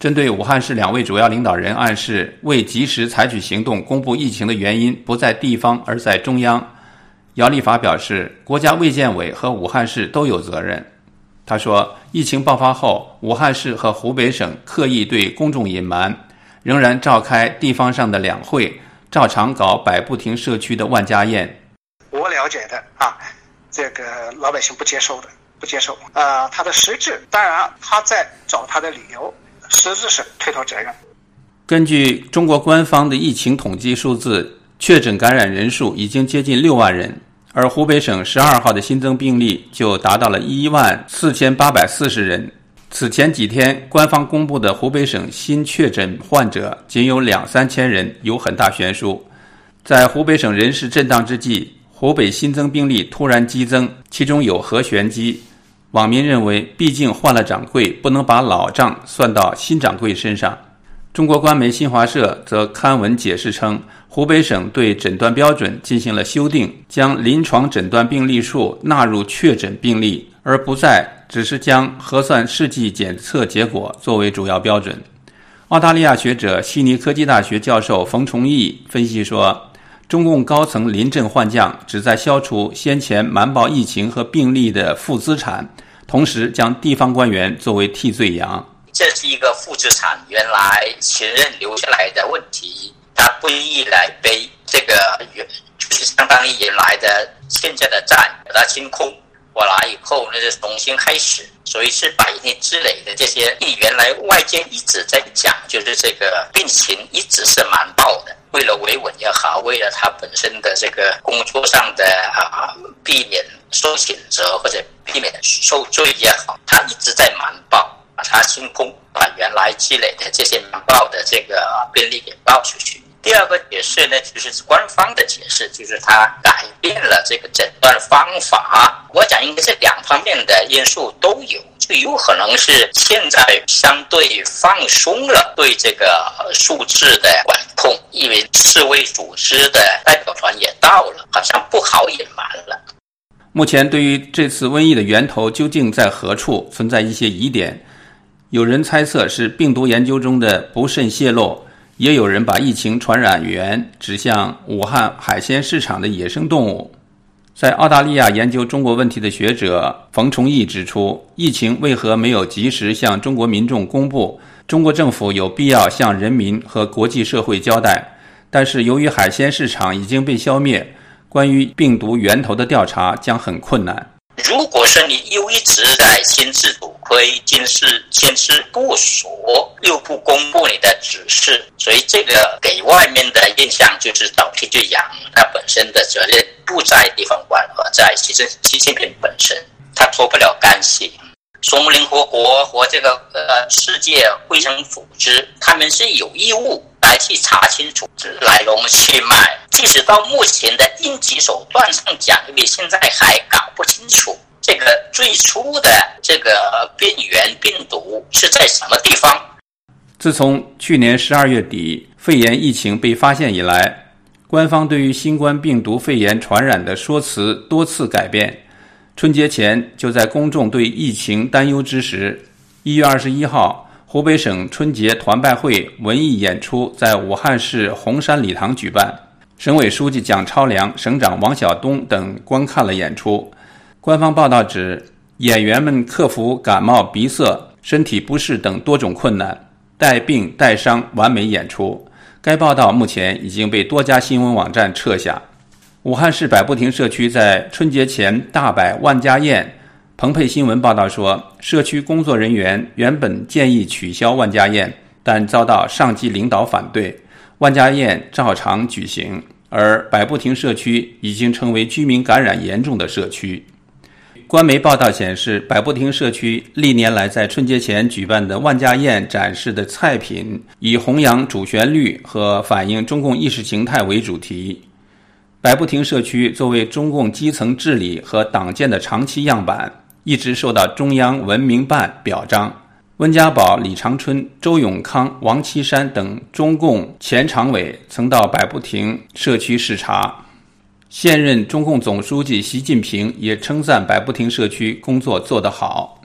针对武汉市两位主要领导人暗示未及时采取行动公布疫情的原因不在地方而在中央，姚立法表示，国家卫健委和武汉市都有责任。他说，疫情爆发后，武汉市和湖北省刻意对公众隐瞒，仍然召开地方上的两会，照常搞百步亭社区的万家宴。 我了解的啊，这个老百姓不接受的，不接受。呃，他的实质，当然他在找他的理由，实质是推脱责任。 根据中国官方的疫情统计数字，确诊感染人数已经接近六万人，而湖北省十二号的新增病例就达到了一万四千八百四十人。此前几天官方公布的湖北省新确诊患者仅有两三千人，有很大悬殊。在湖北省人事震荡之际，湖北新增病例突然激增，其中有何玄机？网民认为，毕竟换了掌柜，不能把老账算到新掌柜身上。中国官媒新华社则刊文解释称，湖北省对诊断标准进行了修订，将临床诊断病例数纳入确诊病例，而不再只是将核酸试剂检测结果作为主要标准。澳大利亚学者悉尼科技大学教授冯崇义分析说，中共高层临阵换将，旨在消除先前瞒报疫情和病例的负资产，同时将地方官员作为替罪羊。 这是一个负资产原来前任留下来的问题，他不义来背这个，就是相当于原来的现在的债把它清空，我来以后那是重新开始，所以是百年之累的这些，原来外界一直在讲，就是这个病情一直是瞒报的，为了维稳也好，为了他本身的这个工作上的啊避免受谴责或者避免受罪也好，他一直在瞒报。把它清空，把原来积累的这些瞒报的这个病例给报出去。第二个解释呢，就是官方的解释，就是他改变了这个诊断方法。我讲应该是两方面的因素都有，就有可能是现在相对放松了对这个数字的管控，因为世卫组织的代表团也到了，好像不好隐瞒了。 目前对于这次瘟疫的源头究竟在何处存在一些疑点，有人猜测是病毒研究中的不慎泄露，也有人把疫情传染源指向武汉海鲜市场的野生动物。在澳大利亚研究中国问题的学者冯崇义指出，疫情为何没有及时向中国民众公布，中国政府有必要向人民和国际社会交代。但是由于海鲜市场已经被消灭，关于病毒源头的调查将很困难。 如果是你又一直在先制主推、监视、监视部署，又不公布你的指示，所以这个给外面的印象就是找替罪羊，他本身的责任不在地方官，而在习近习近平本身，他脱不了干系。从联合国和这个呃世界卫生组织，他们是有义务来去查清楚来龙去脉。即使到目前的应急手段上讲，因为现在还搞不清楚这个最初的这个病源病毒是在什么地方。 自从去年十二月底肺炎疫情被发现以来，官方对于新冠病毒肺炎传染的说辞多次改变。春节前，就在公众对疫情担忧之时，一月二十一号，湖北省春节团拜会文艺演出在武汉市洪山礼堂举办。省委书记蒋超良、省长王晓东等观看了演出。官方报道指，演员们克服感冒、鼻塞、身体不适等多种困难，带病带伤完美演出。该报道目前已经被多家新闻网站撤下。武汉市百步亭社区在春节前大摆万家宴。澎湃新闻报道说，社区工作人员原本建议取消万家宴，但遭到上级领导反对，万家宴照常举行。而百步亭社区已经成为居民感染严重的社区。官媒报道显示，百步亭社区历年来在春节前举办的万家宴展示的菜品以弘扬主旋律和反映中共意识形态为主题。百步亭社区作为中共基层治理和党建的长期样板，一直受到中央文明办表彰。温家宝、李长春、周永康、王岐山等中共前常委曾到百步亭社区视察。现任中共总书记习近平也称赞百步亭社区工作做得好。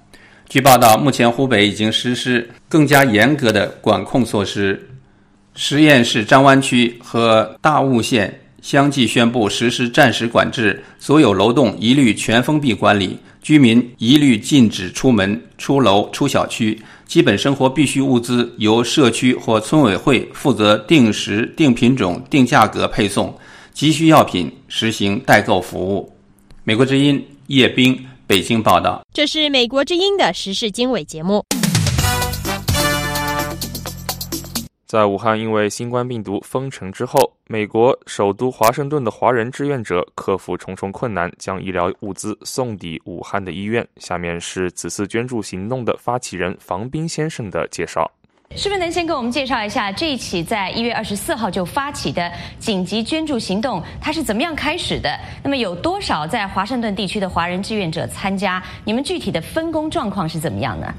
据报道，目前湖北已经实施更加严格的管控措施。十堰市张湾区和大悟县相继宣布实施暂时管制，所有楼栋一律全封闭管理，居民一律禁止出门、出楼、出小区。基本生活必需物资由社区或村委会负责定时、定品种、定价格配送，急需药品实行代购服务。美国之音叶冰北京报道。 这是美国之音的时事经纬节目。 在武汉因为新冠病毒封城之后，美国首都华盛顿的华人志愿者克服重重困难，将医疗物资送抵武汉的医院。下面是此次捐助行动的发起人房斌先生的介绍。 是不是能先给我们介绍一下这一起在一月二十四号就发起的紧急捐助行动，它是怎么样开始的？那么有多少在华盛顿地区的华人志愿者参加？你们具体的分工状况是怎么样呢？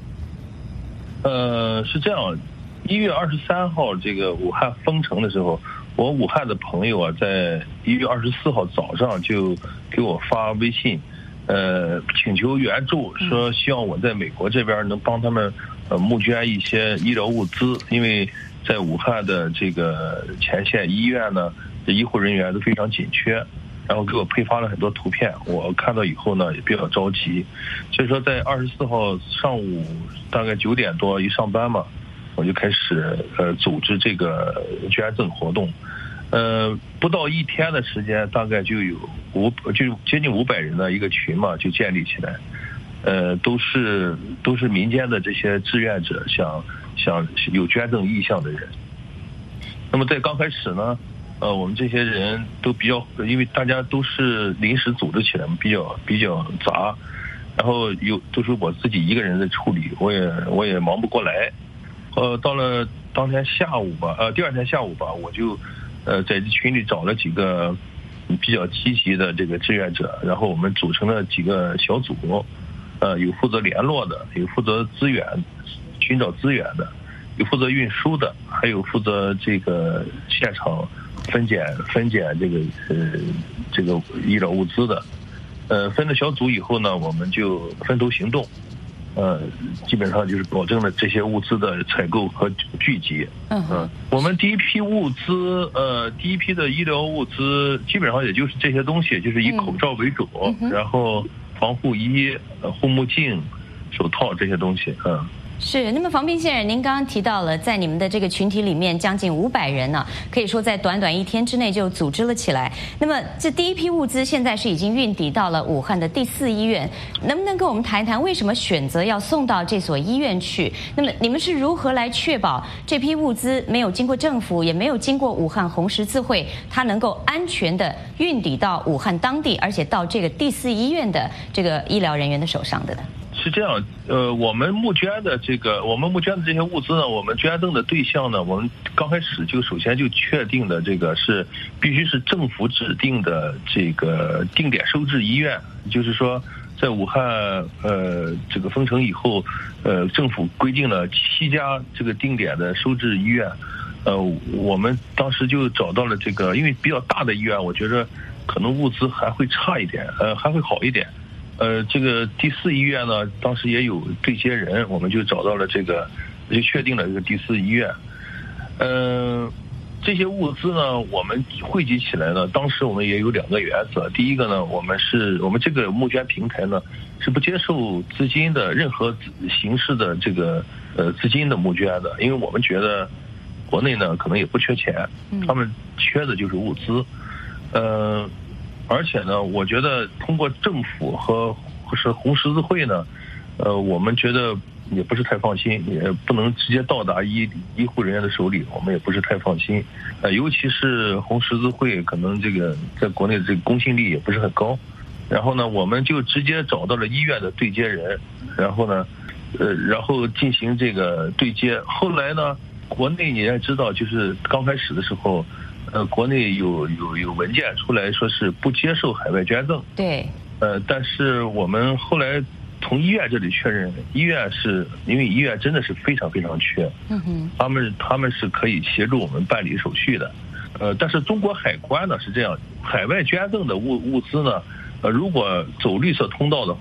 呃，是这样，一月二十三号这个武汉封城的时候，我武汉的朋友啊，在一月二十四号早上就给我发微信，呃，请求援助，说希望我在美国这边能帮他们呃募捐一些医疗物资，因为在武汉的这个前线医院呢，这医护人员都非常紧缺，然后给我配发了很多图片，我看到以后呢也比较着急，所以说在二十四号上午大概九点多一上班嘛，我就开始呃组织这个捐赠活动，呃不到一天的时间，大概就有五就接近五百人的一个群嘛就建立起来，呃都是都是民间的这些志愿者，想想有捐赠意向的人。那么在刚开始呢，呃我们这些人都比较，因为大家都是临时组织起来，比较比较杂，然后有都是我自己一个人在处理，我也我也忙不过来。呃，到了当天下午吧，呃，第二天下午吧，我就，呃，在群里找了几个比较积极的这个志愿者，然后我们组成了几个小组，呃，有负责联络的，有负责资源寻找资源的，有负责运输的，还有负责这个现场分拣分拣这个呃这个医疗物资的，呃，分了小组以后呢，我们就分头行动。呃，基本上就是保证了这些物资的采购和聚集。嗯嗯，我们第一批物资，呃，第一批的医疗物资基本上也就是这些东西，就是以口罩为主，嗯、然后防护衣、呃、护目镜、手套这些东西。嗯。 是，那么房斌先生，您刚刚提到了，在你们的这个群体里面，将近五百人呢，可以说在短短一天之内就组织了起来。那么这第一批物资现在是已经运抵到了武汉的第四医院，能不能跟我们谈一谈为什么选择要送到这所医院去？那么你们是如何来确保这批物资没有经过政府，也没有经过武汉红十字会，它能够安全的运抵到武汉当地，而且到这个第四医院的这个医疗人员的手上的呢？ 是这样，呃，我们募捐的这个，我们募捐的这些物资呢，我们捐赠的对象呢，我们刚开始就首先就确定的这个是必须是政府指定的这个定点收治医院，就是说，在武汉呃这个封城以后，呃，政府规定了七家这个定点的收治医院，呃，我们当时就找到了这个，因为比较大的医院，我觉得可能物资还会差一点，呃，还会好一点。呃，这个第四医院呢，当时也有对接人，我们就找到了这个，就确定了这个第四医院。嗯、呃，这些物资呢，我们汇集起来呢，当时我们也有两个原则。第一个呢，我们是我们这个募捐平台呢，是不接受资金的任何形式的这个呃资金的募捐的，因为我们觉得国内呢可能也不缺钱，他们缺的就是物资。呃。而且呢，我觉得通过政府和是红十字会呢，呃，我们觉得也不是太放心，也不能直接到达医医护人员的手里，我们也不是太放心。呃，尤其是红十字会，可能这个在国内的这个公信力也不是很高。然后呢，我们就直接找到了医院的对接人，然后呢，呃，然后进行这个对接。后来呢，国内你也知道，就是刚开始的时候。呃，国内有有有文件出来说是不接受海外捐赠。 对。 呃，但是我们后来从医院这里确认，医院是因为医院真的是非常非常缺，嗯哼，他们他们是可以协助我们办理手续的。呃，但是中国海关呢是这样，海外捐赠的物物资呢，呃，如果走绿色通道的话，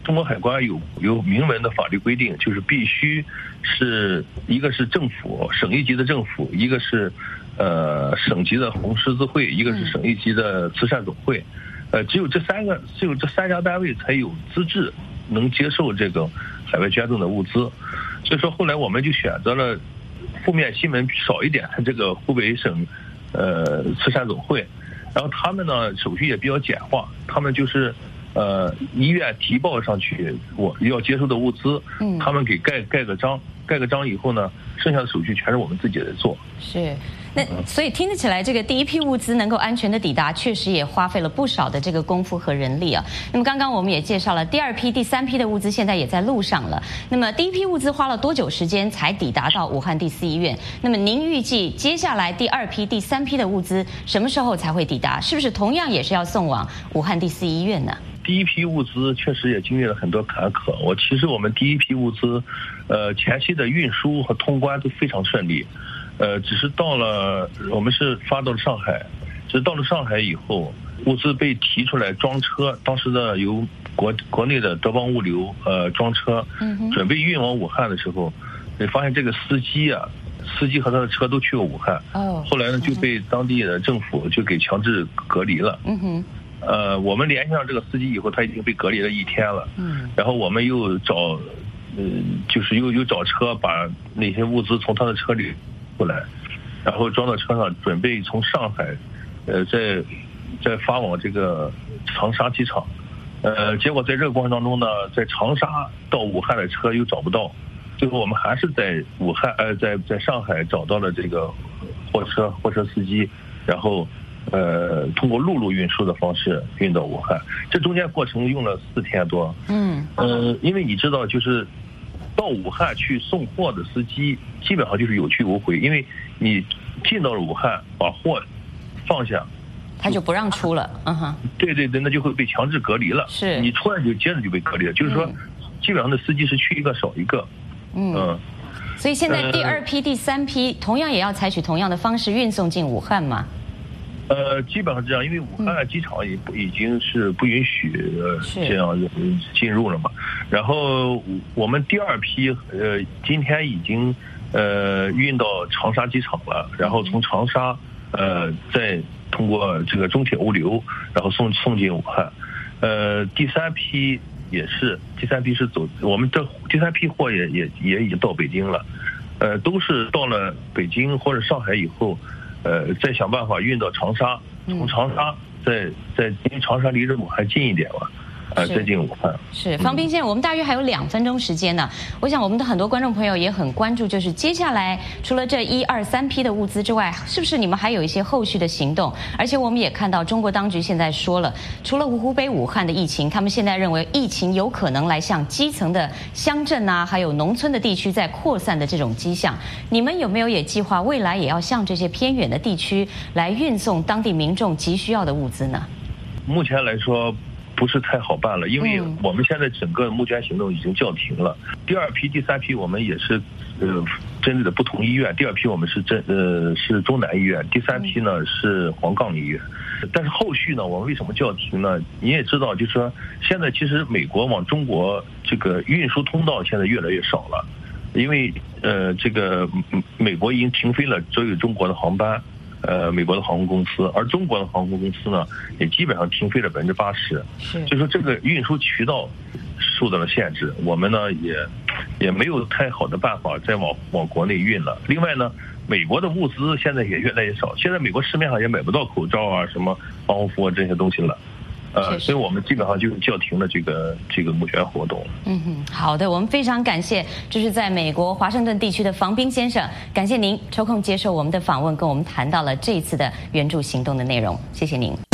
中国海关有有明文的法律规定，就是必须是一个是政府省一级的政府，一个是呃省级的红十字会，一个是省一级的慈善总会，呃，只有这三个，只有这三家单位才有资质能接受这个海外捐赠的物资。所以说后来我们就选择了负面新闻少一点的这个湖北省呃慈善总会，然后他们呢手续也比较简化，他们就是呃医院提报上去我要接受的物资，嗯，他们给盖盖个章，盖个章以后呢，剩下的手续全是我们自己来做。 是。那所以听得起来，这个第一批物资能够安全的抵达，确实也花费了不少的这个功夫和人力啊。那么刚刚我们也介绍了第二批、第三批的物资现在也在路上了。那么第一批物资花了多久时间才抵达到武汉第四医院？那么您预计接下来第二批、第三批的物资什么时候才会抵达？是不是同样也是要送往武汉第四医院呢？ 第一批物资确实也经历了很多坎坷。我其实我们第一批物资，呃，前期的运输和通关都非常顺利。呃，只是到了，我们是发到了上海，只是到了上海以后，物资被提出来装车，当时的由国国内的德邦物流呃装车，准备运往武汉的时候，你发现这个司机啊，司机和他的车都去过武汉，哦，后来呢就被当地的政府就给强制隔离了。嗯哼，呃，我们联系上这个司机以后，他已经被隔离了一天了。嗯，然后我们又找，呃，就是又又找车把那些物资从他的车里过来，然后装到车上，准备从上海，呃，再再发往这个长沙机场，呃，结果在这个过程当中呢，在长沙到武汉的车又找不到，最后我们还是在武汉，呃，在在上海找到了这个货车货车司机，然后呃通过陆路运输的方式运到武汉，这中间过程用了四天多。嗯，呃，因为你知道，就是到武汉去送货的司机基本上就是有去无回，因为你进到了武汉把货放下， 他就不让出了。嗯哼， 对对对，那就会被强制隔离了。是，你出来就接着就被隔离了，就是说，嗯，基本上的司机是去一个少一个。嗯，嗯， 所以现在第二批、呃、第三批同样也要采取同样的方式运送进武汉吗？ 呃，基本上这样，因为武汉机场也不已经是不允许呃这样进入了嘛。然后我们第二批呃今天已经呃运到长沙机场了，然后从长沙呃再通过这个中铁物流，然后送送进武汉。呃，第三批也是，第三批是走我们这第三批货也也也已经到北京了，呃，都是到了北京或者上海以后。呃，再想办法运到长沙，从长沙再再因为长沙离着武汉近一点嘛，呃，再进武汉。 是方斌先生，我们大约还有两分钟时间呢。我想我们的很多观众朋友也很关注，就是接下来除了这一二三批的物资之外，是不是你们还有一些后续的行动？而且我们也看到中国当局现在说了，除了湖北武汉的疫情，他们现在认为疫情有可能来向基层的乡镇啊，还有农村的地区在扩散的这种迹象。你们有没有也计划未来也要向这些偏远的地区来运送当地民众急需要的物资呢？ 目前来说不是太好办了，因为我们现在整个募捐行动已经叫停了。第二批、第三批我们也是呃针对的不同医院，第二批我们是针呃是中南医院，第三批呢是黄杠医院。但是后续呢，我们为什么叫停呢？你也知道，就是说现在其实美国往中国这个运输通道现在越来越少了，因为呃这个美国已经停飞了所有中国的航班。呃，美国的航空公司，而中国的航空公司呢，也基本上停飞了百分之八十。是，所以说这个运输渠道受到了限制，我们呢也也没有太好的办法再往往国内运了。另外呢，美国的物资现在也越来越少，现在美国市面上也买不到口罩啊、什么防护服啊这些东西了。呃，所以我们基本上就叫停了这个这个募捐活动。 嗯哼，好的，我们非常感谢，这是在美国华盛顿地区的房斌先生，感谢您抽空接受我们的访问，跟我们谈到了这一次的援助行动的内容，谢谢您。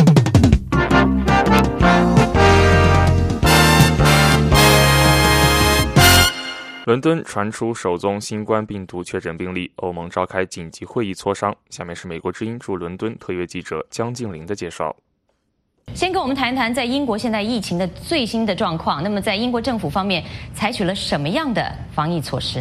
伦敦传出首宗新冠病毒确诊病例，欧盟召开紧急会议磋商。下面是美国之音驻伦敦特约记者江静玲的介绍。 先跟我们谈一谈在英国现在疫情的最新的状况。那么在英国政府方面采取了什么样的防疫措施呢？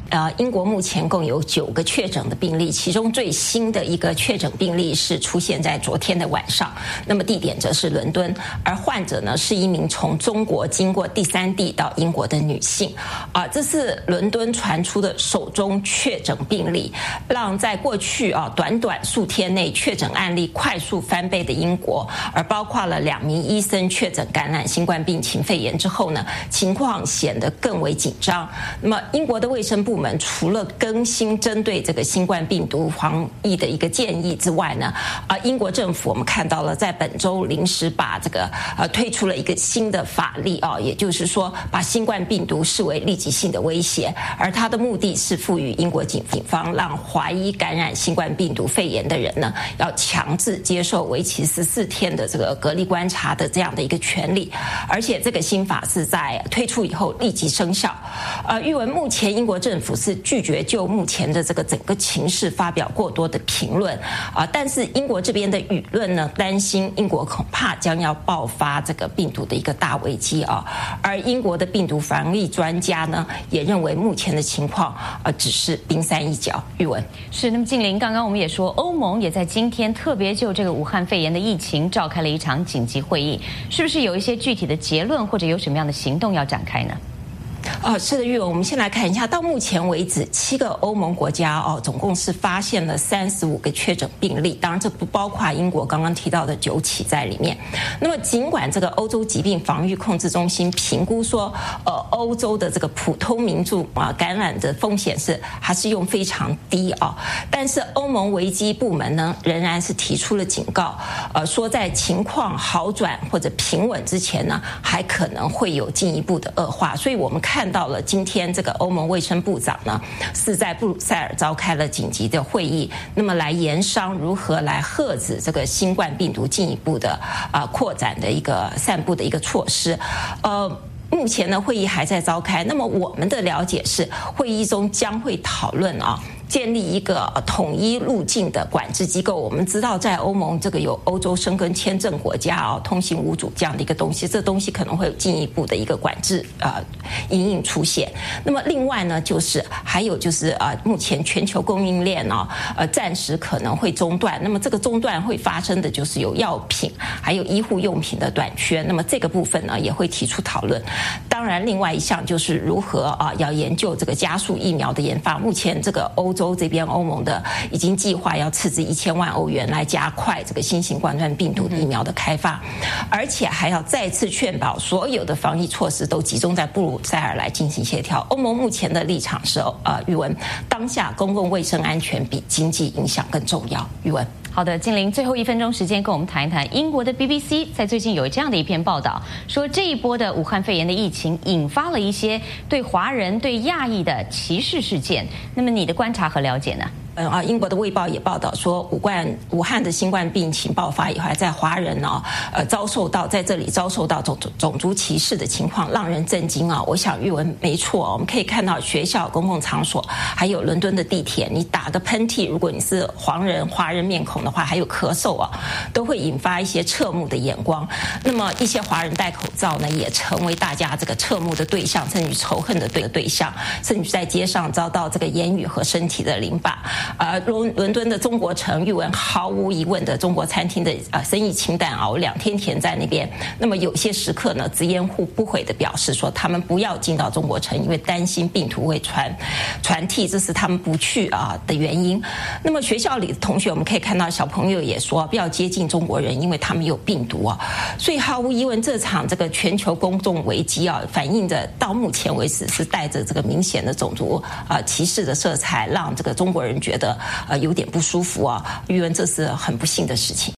呃，英国目前共有九个确诊的病例，其中最新的一个确诊病例是出现在昨天的晚上，那么地点则是伦敦，而患者呢是一名从中国经过第三地到英国的女性，啊、呃，这是伦敦传出的首宗确诊病例，让在过去啊短短数天内确诊案例快速翻倍的英国，而包括了两名医生确诊感染新冠病情肺炎之后呢，情况显得更为紧张。那么英国的卫生部门除了更新针对这个新冠病毒防疫的一个建议之外呢，啊、呃，英国政府我们看到了在本周临时把这个呃推出了一个新的法律啊、哦，也就是说把新冠病毒视为立即性的威胁，而它的目的是赋予英国警方让怀疑感染新冠病毒肺炎的人呢，要强制接受为期十四天的这个隔离观察的这样的一个权利，而且这个新法是在推出以后立即生效。呃，玉文，目前英国政府是拒绝就目前的这个整个情势发表过多的评论啊、呃，但是英国这边的舆论呢，担心英国恐怕将要爆发这个病毒的一个大危机啊。而英国的病毒防疫专家呢，也认为目前的情况呃只是冰山一角。玉文是，那么静玲，刚刚我们也说，欧盟也在今天特别就这个武汉肺炎的疫情召开了一场紧急会议，是不是有一些具体的结论，或者有什么样的行动要展开呢？ 哦，是的，玉文，我们先来看一下，到目前为止，七个欧盟国家哦，总共是发现了三十五个确诊病例，当然这不包括英国刚刚提到的九起在里面。那么，尽管这个欧洲疾病防御控制中心评估说，呃，欧洲的这个普通民众啊感染的风险是还是用非常低啊，但是欧盟危机部门呢，仍然是提出了警告，呃，说在情况好转或者平稳之前呢，还可能会有进一步的恶化，所以我们看。看到了今天这个欧盟卫生部长呢是在布鲁塞尔召开了紧急的会议，那么来研商如何来遏制这个新冠病毒进一步的啊、呃、扩展的一个散布的一个措施，呃。目前呢，会议还在召开。那么我们的了解是，会议中将会讨论啊，建立一个统一路径的管制机构。我们知道，在欧盟这个有欧洲申根签证国家啊，通行无阻这样的一个东西，这东西可能会有进一步的一个管制呃因应出现。那么另外呢，就是还有就是呃，目前全球供应链啊，呃，暂时可能会中断。那么这个中断会发生的就是有药品还有医护用品的短缺。那么这个部分呢，也会提出讨论。当然，另外一项就是如何啊，要研究这个加速疫苗的研发。目前这个欧洲这边欧盟的已经计划要斥资一千万欧元来加快这个新型冠状病毒的疫苗的开发，而且还要再次确保所有的防疫措施都集中在布鲁塞尔来进行协调。欧盟目前的立场是，呃，玉文，当下公共卫生安全比经济影响更重要。玉文。 好的，金玲，最后一分钟时间跟我们谈一谈英国的 B B C 在最近有这样的一篇报道，说这一波的武汉肺炎的疫情引发了一些对华人、对亚裔的歧视事件。那么你的观察和了解呢？ 嗯啊，英国的《卫报》也报道说，武汉武汉的新冠病情爆发以后，还在华人呢、呃遭受到在这里遭受到种种族歧视的情况，让人震惊啊！我想玉文没错，我们可以看到学校、公共场所，还有伦敦的地铁，你打个喷嚏，如果你是黄人、华人面孔的话，还有咳嗽啊，都会引发一些侧目的眼光。那么一些华人戴口罩呢，也成为大家这个侧目的对象，甚至仇恨的对对象，甚至在街上遭到这个言语和身体的凌霸。呃，伦伦敦的中国城，玉文毫无疑问的中国餐厅的呃生意清淡啊，我两天前在那边。那么有些食客呢，直言不讳的表示说，他们不要进到中国城，因为担心病毒会传传递，这是他们不去啊的原因。那么学校里的同学，我们可以看到小朋友也说不要接近中国人，因为他们有病毒啊。所以毫无疑问，这场这个全球公众危机啊，反映着到目前为止是带着这个明显的种族啊、呃、歧视的色彩，让这个中国人觉得呃有点不舒服啊。玉文，这是很不幸的事情。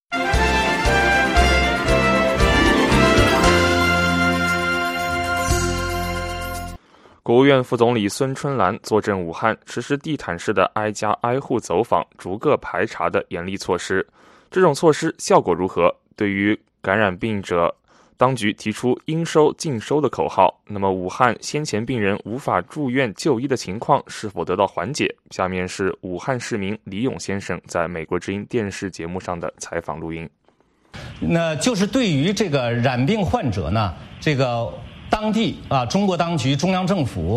国务院副总理孙春兰坐镇武汉，实施地毯式的挨家挨户走访、逐个排查的严厉措施。这种措施效果如何？对于感染病者，当局提出应收尽收的口号。那么，武汉先前病人无法住院就医的情况是否得到缓解？下面是武汉市民李勇先生在美国之音电视节目上的采访录音。 那就是对于这个染病患者呢，这个当地啊，中国当局、中央政府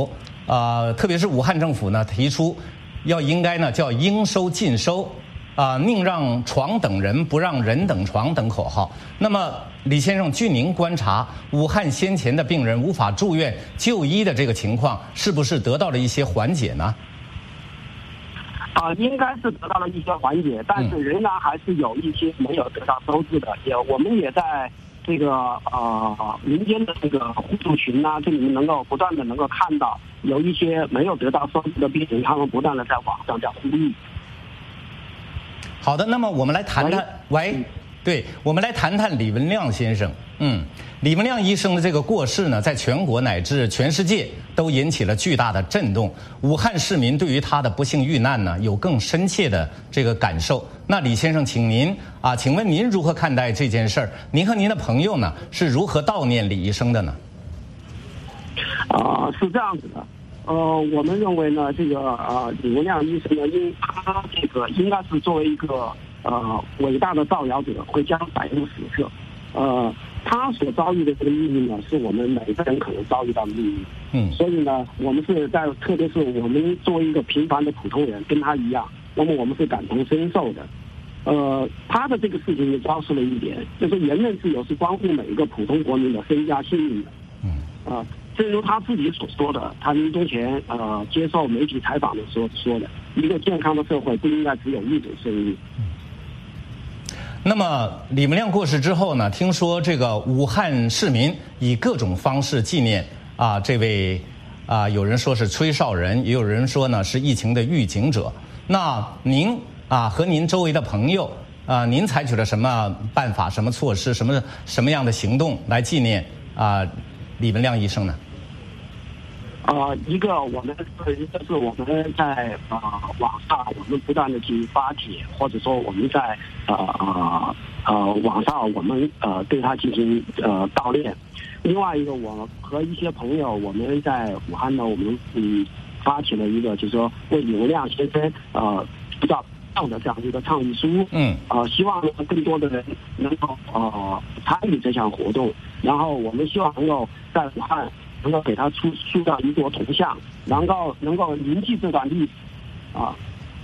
呃，特别是武汉政府呢提出，要应该呢叫应收尽收，啊、呃，宁让床等人，不让人等床等口号。那么，李先生，据您观察，武汉先前的病人无法住院就医的这个情况，是不是得到了一些缓解呢？ 啊、呃，应该是得到了一些缓解，但是仍然还是有一些没有得到收治的。也我们也在这个呃民间的这个互助群啊，这里面能够不断的能够看到有一些没有得到收治的病人，他们不断的在网上在呼吁。 好的，那么我们来谈谈，喂，喂对，我们来谈谈李文亮先生。嗯，李文亮医生的这个过世呢，在全国乃至全世界都引起了巨大的震动。武汉市民对于他的不幸遇难呢，有更深切的这个感受。那李先生，请您啊，请问您如何看待这件事儿？您和您的朋友呢，是如何悼念李医生的呢？ 啊、呃，是这样子的。呃，我们认为呢，这个呃李文亮医生呢，因他这个应该是作为一个呃伟大的造谣者，会将载入史册。呃，他所遭遇的这个命运呢，是我们每个人可能遭遇到的命运。嗯，所以呢，我们是在，特别是我们作为一个平凡的普通人，跟他一样，那么我们是感同身受的。呃，他的这个事情就昭示了一点，就是言论自由是关乎每一个普通国民的身家性命的。嗯，啊、呃。正如他自己所说的，他临终前呃接受媒体采访的时候说的，一个健康的社会不应该只有一种生命。 那么李文亮过世之后呢，听说这个武汉市民以各种方式纪念啊这位啊，有人说是吹哨人，也有人说呢是疫情的预警者。那您啊和您周围的朋友啊，您采取了什么办法、什么措施、什么什么样的行动来纪念啊李文亮医生呢？ 呃，一个我们是就是我们在呃网上，我们不断的去发帖，或者说我们在呃呃呃网上我们呃对他进行呃悼念。另外一个，我和一些朋友，我们在武汉呢，我们嗯发起了一个就是说为李文亮先生呃比较样的这样一个倡议书。嗯。呃，希望更多的人能够呃参与这项活动，然后我们希望能够在武汉。能够给他出塑造一座铜像，能够能够铭记这段历史，啊。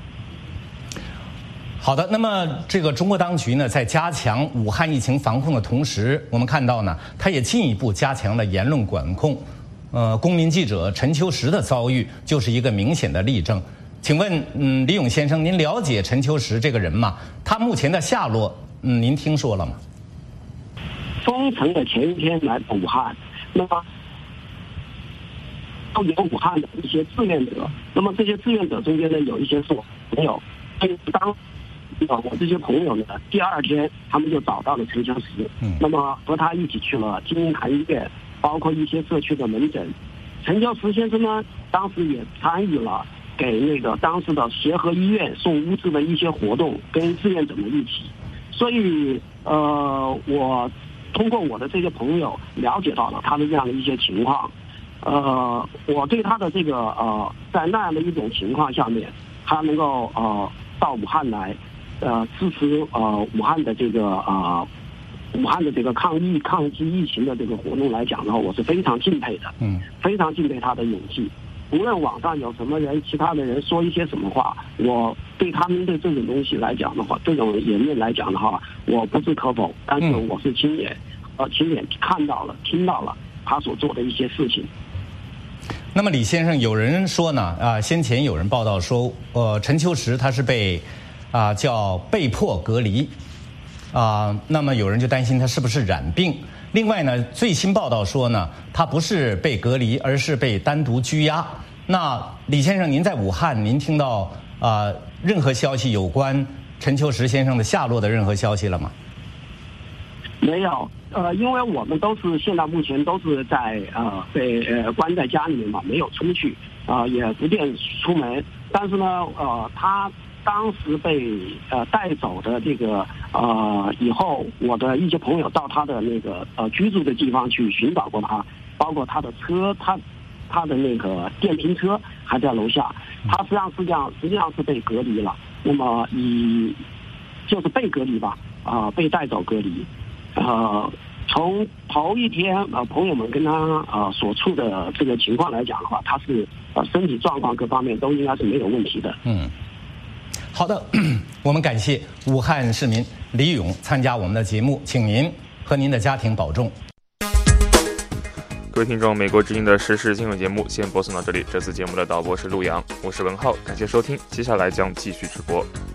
好的，那么这个中国当局呢，在加强武汉疫情防控的同时，我们看到呢，它也进一步加强了言论管控。呃，公民记者陈秋实的遭遇就是一个明显的例证。请问，嗯，李勇先生，您了解陈秋实这个人吗？他目前的下落，嗯，您听说了吗？ 封城的前一天来到武汉，那么。都有武汉的一些志愿者，那么这些志愿者中间呢，有一些是我朋友，所以当我这些朋友呢，第二天他们就找到了陈秋实，嗯，那么和他一起去了金银潭医院，包括一些社区的门诊。陈秋实先生呢，当时也参与了给那个当时的协和医院送物资的一些活动，跟志愿者们一起。所以，呃，我通过我的这些朋友了解到了他的这样的一些情况。呃，我对他的这个呃，在那样的一种情况下面，他能够呃到武汉来，呃支持呃武汉的这个呃武汉的这个抗疫抗击疫情的这个活动来讲的话，我是非常敬佩的，嗯，非常敬佩他的勇气。无论网上有什么人，其他的人说一些什么话，我对他们的这种东西来讲的话，这种言论来讲的话，我不置可否，但是我是亲眼呃亲眼看到了、听到了他所做的一些事情。 那么李先生，有人说呢，啊，先前有人报道说，呃，陈秋实他是被，啊，叫被迫隔离，啊，那么有人就担心他是不是染病。另外呢，最新报道说呢，他不是被隔离，而是被单独拘押。那李先生，您在武汉，您听到啊任何消息有关陈秋实先生的下落的任何消息了吗？ 没有。呃，因为我们都是现在目前都是在呃被呃关在家里面嘛，没有出去，啊、呃、也不便出门。但是呢，呃，他当时被呃带走的这个呃以后，我的一些朋友到他的那个呃居住的地方去寻找过他，包括他的车，他他的那个电瓶车还在楼下。他实际上是这样，实际上是被隔离了。那么以就是被隔离吧，啊、呃，被带走隔离。呃，从头一天呃朋友们跟他呃所处的这个情况来讲的话，他是呃身体状况各方面都应该是没有问题的。 嗯，好的，我们感谢武汉市民李勇参加我们的节目，请您和您的家庭保重。 各位听众，美国之音的时事新闻节目先播送到这里。这次节目的导播是陆阳，我是文浩，感谢收听，接下来将继续直播。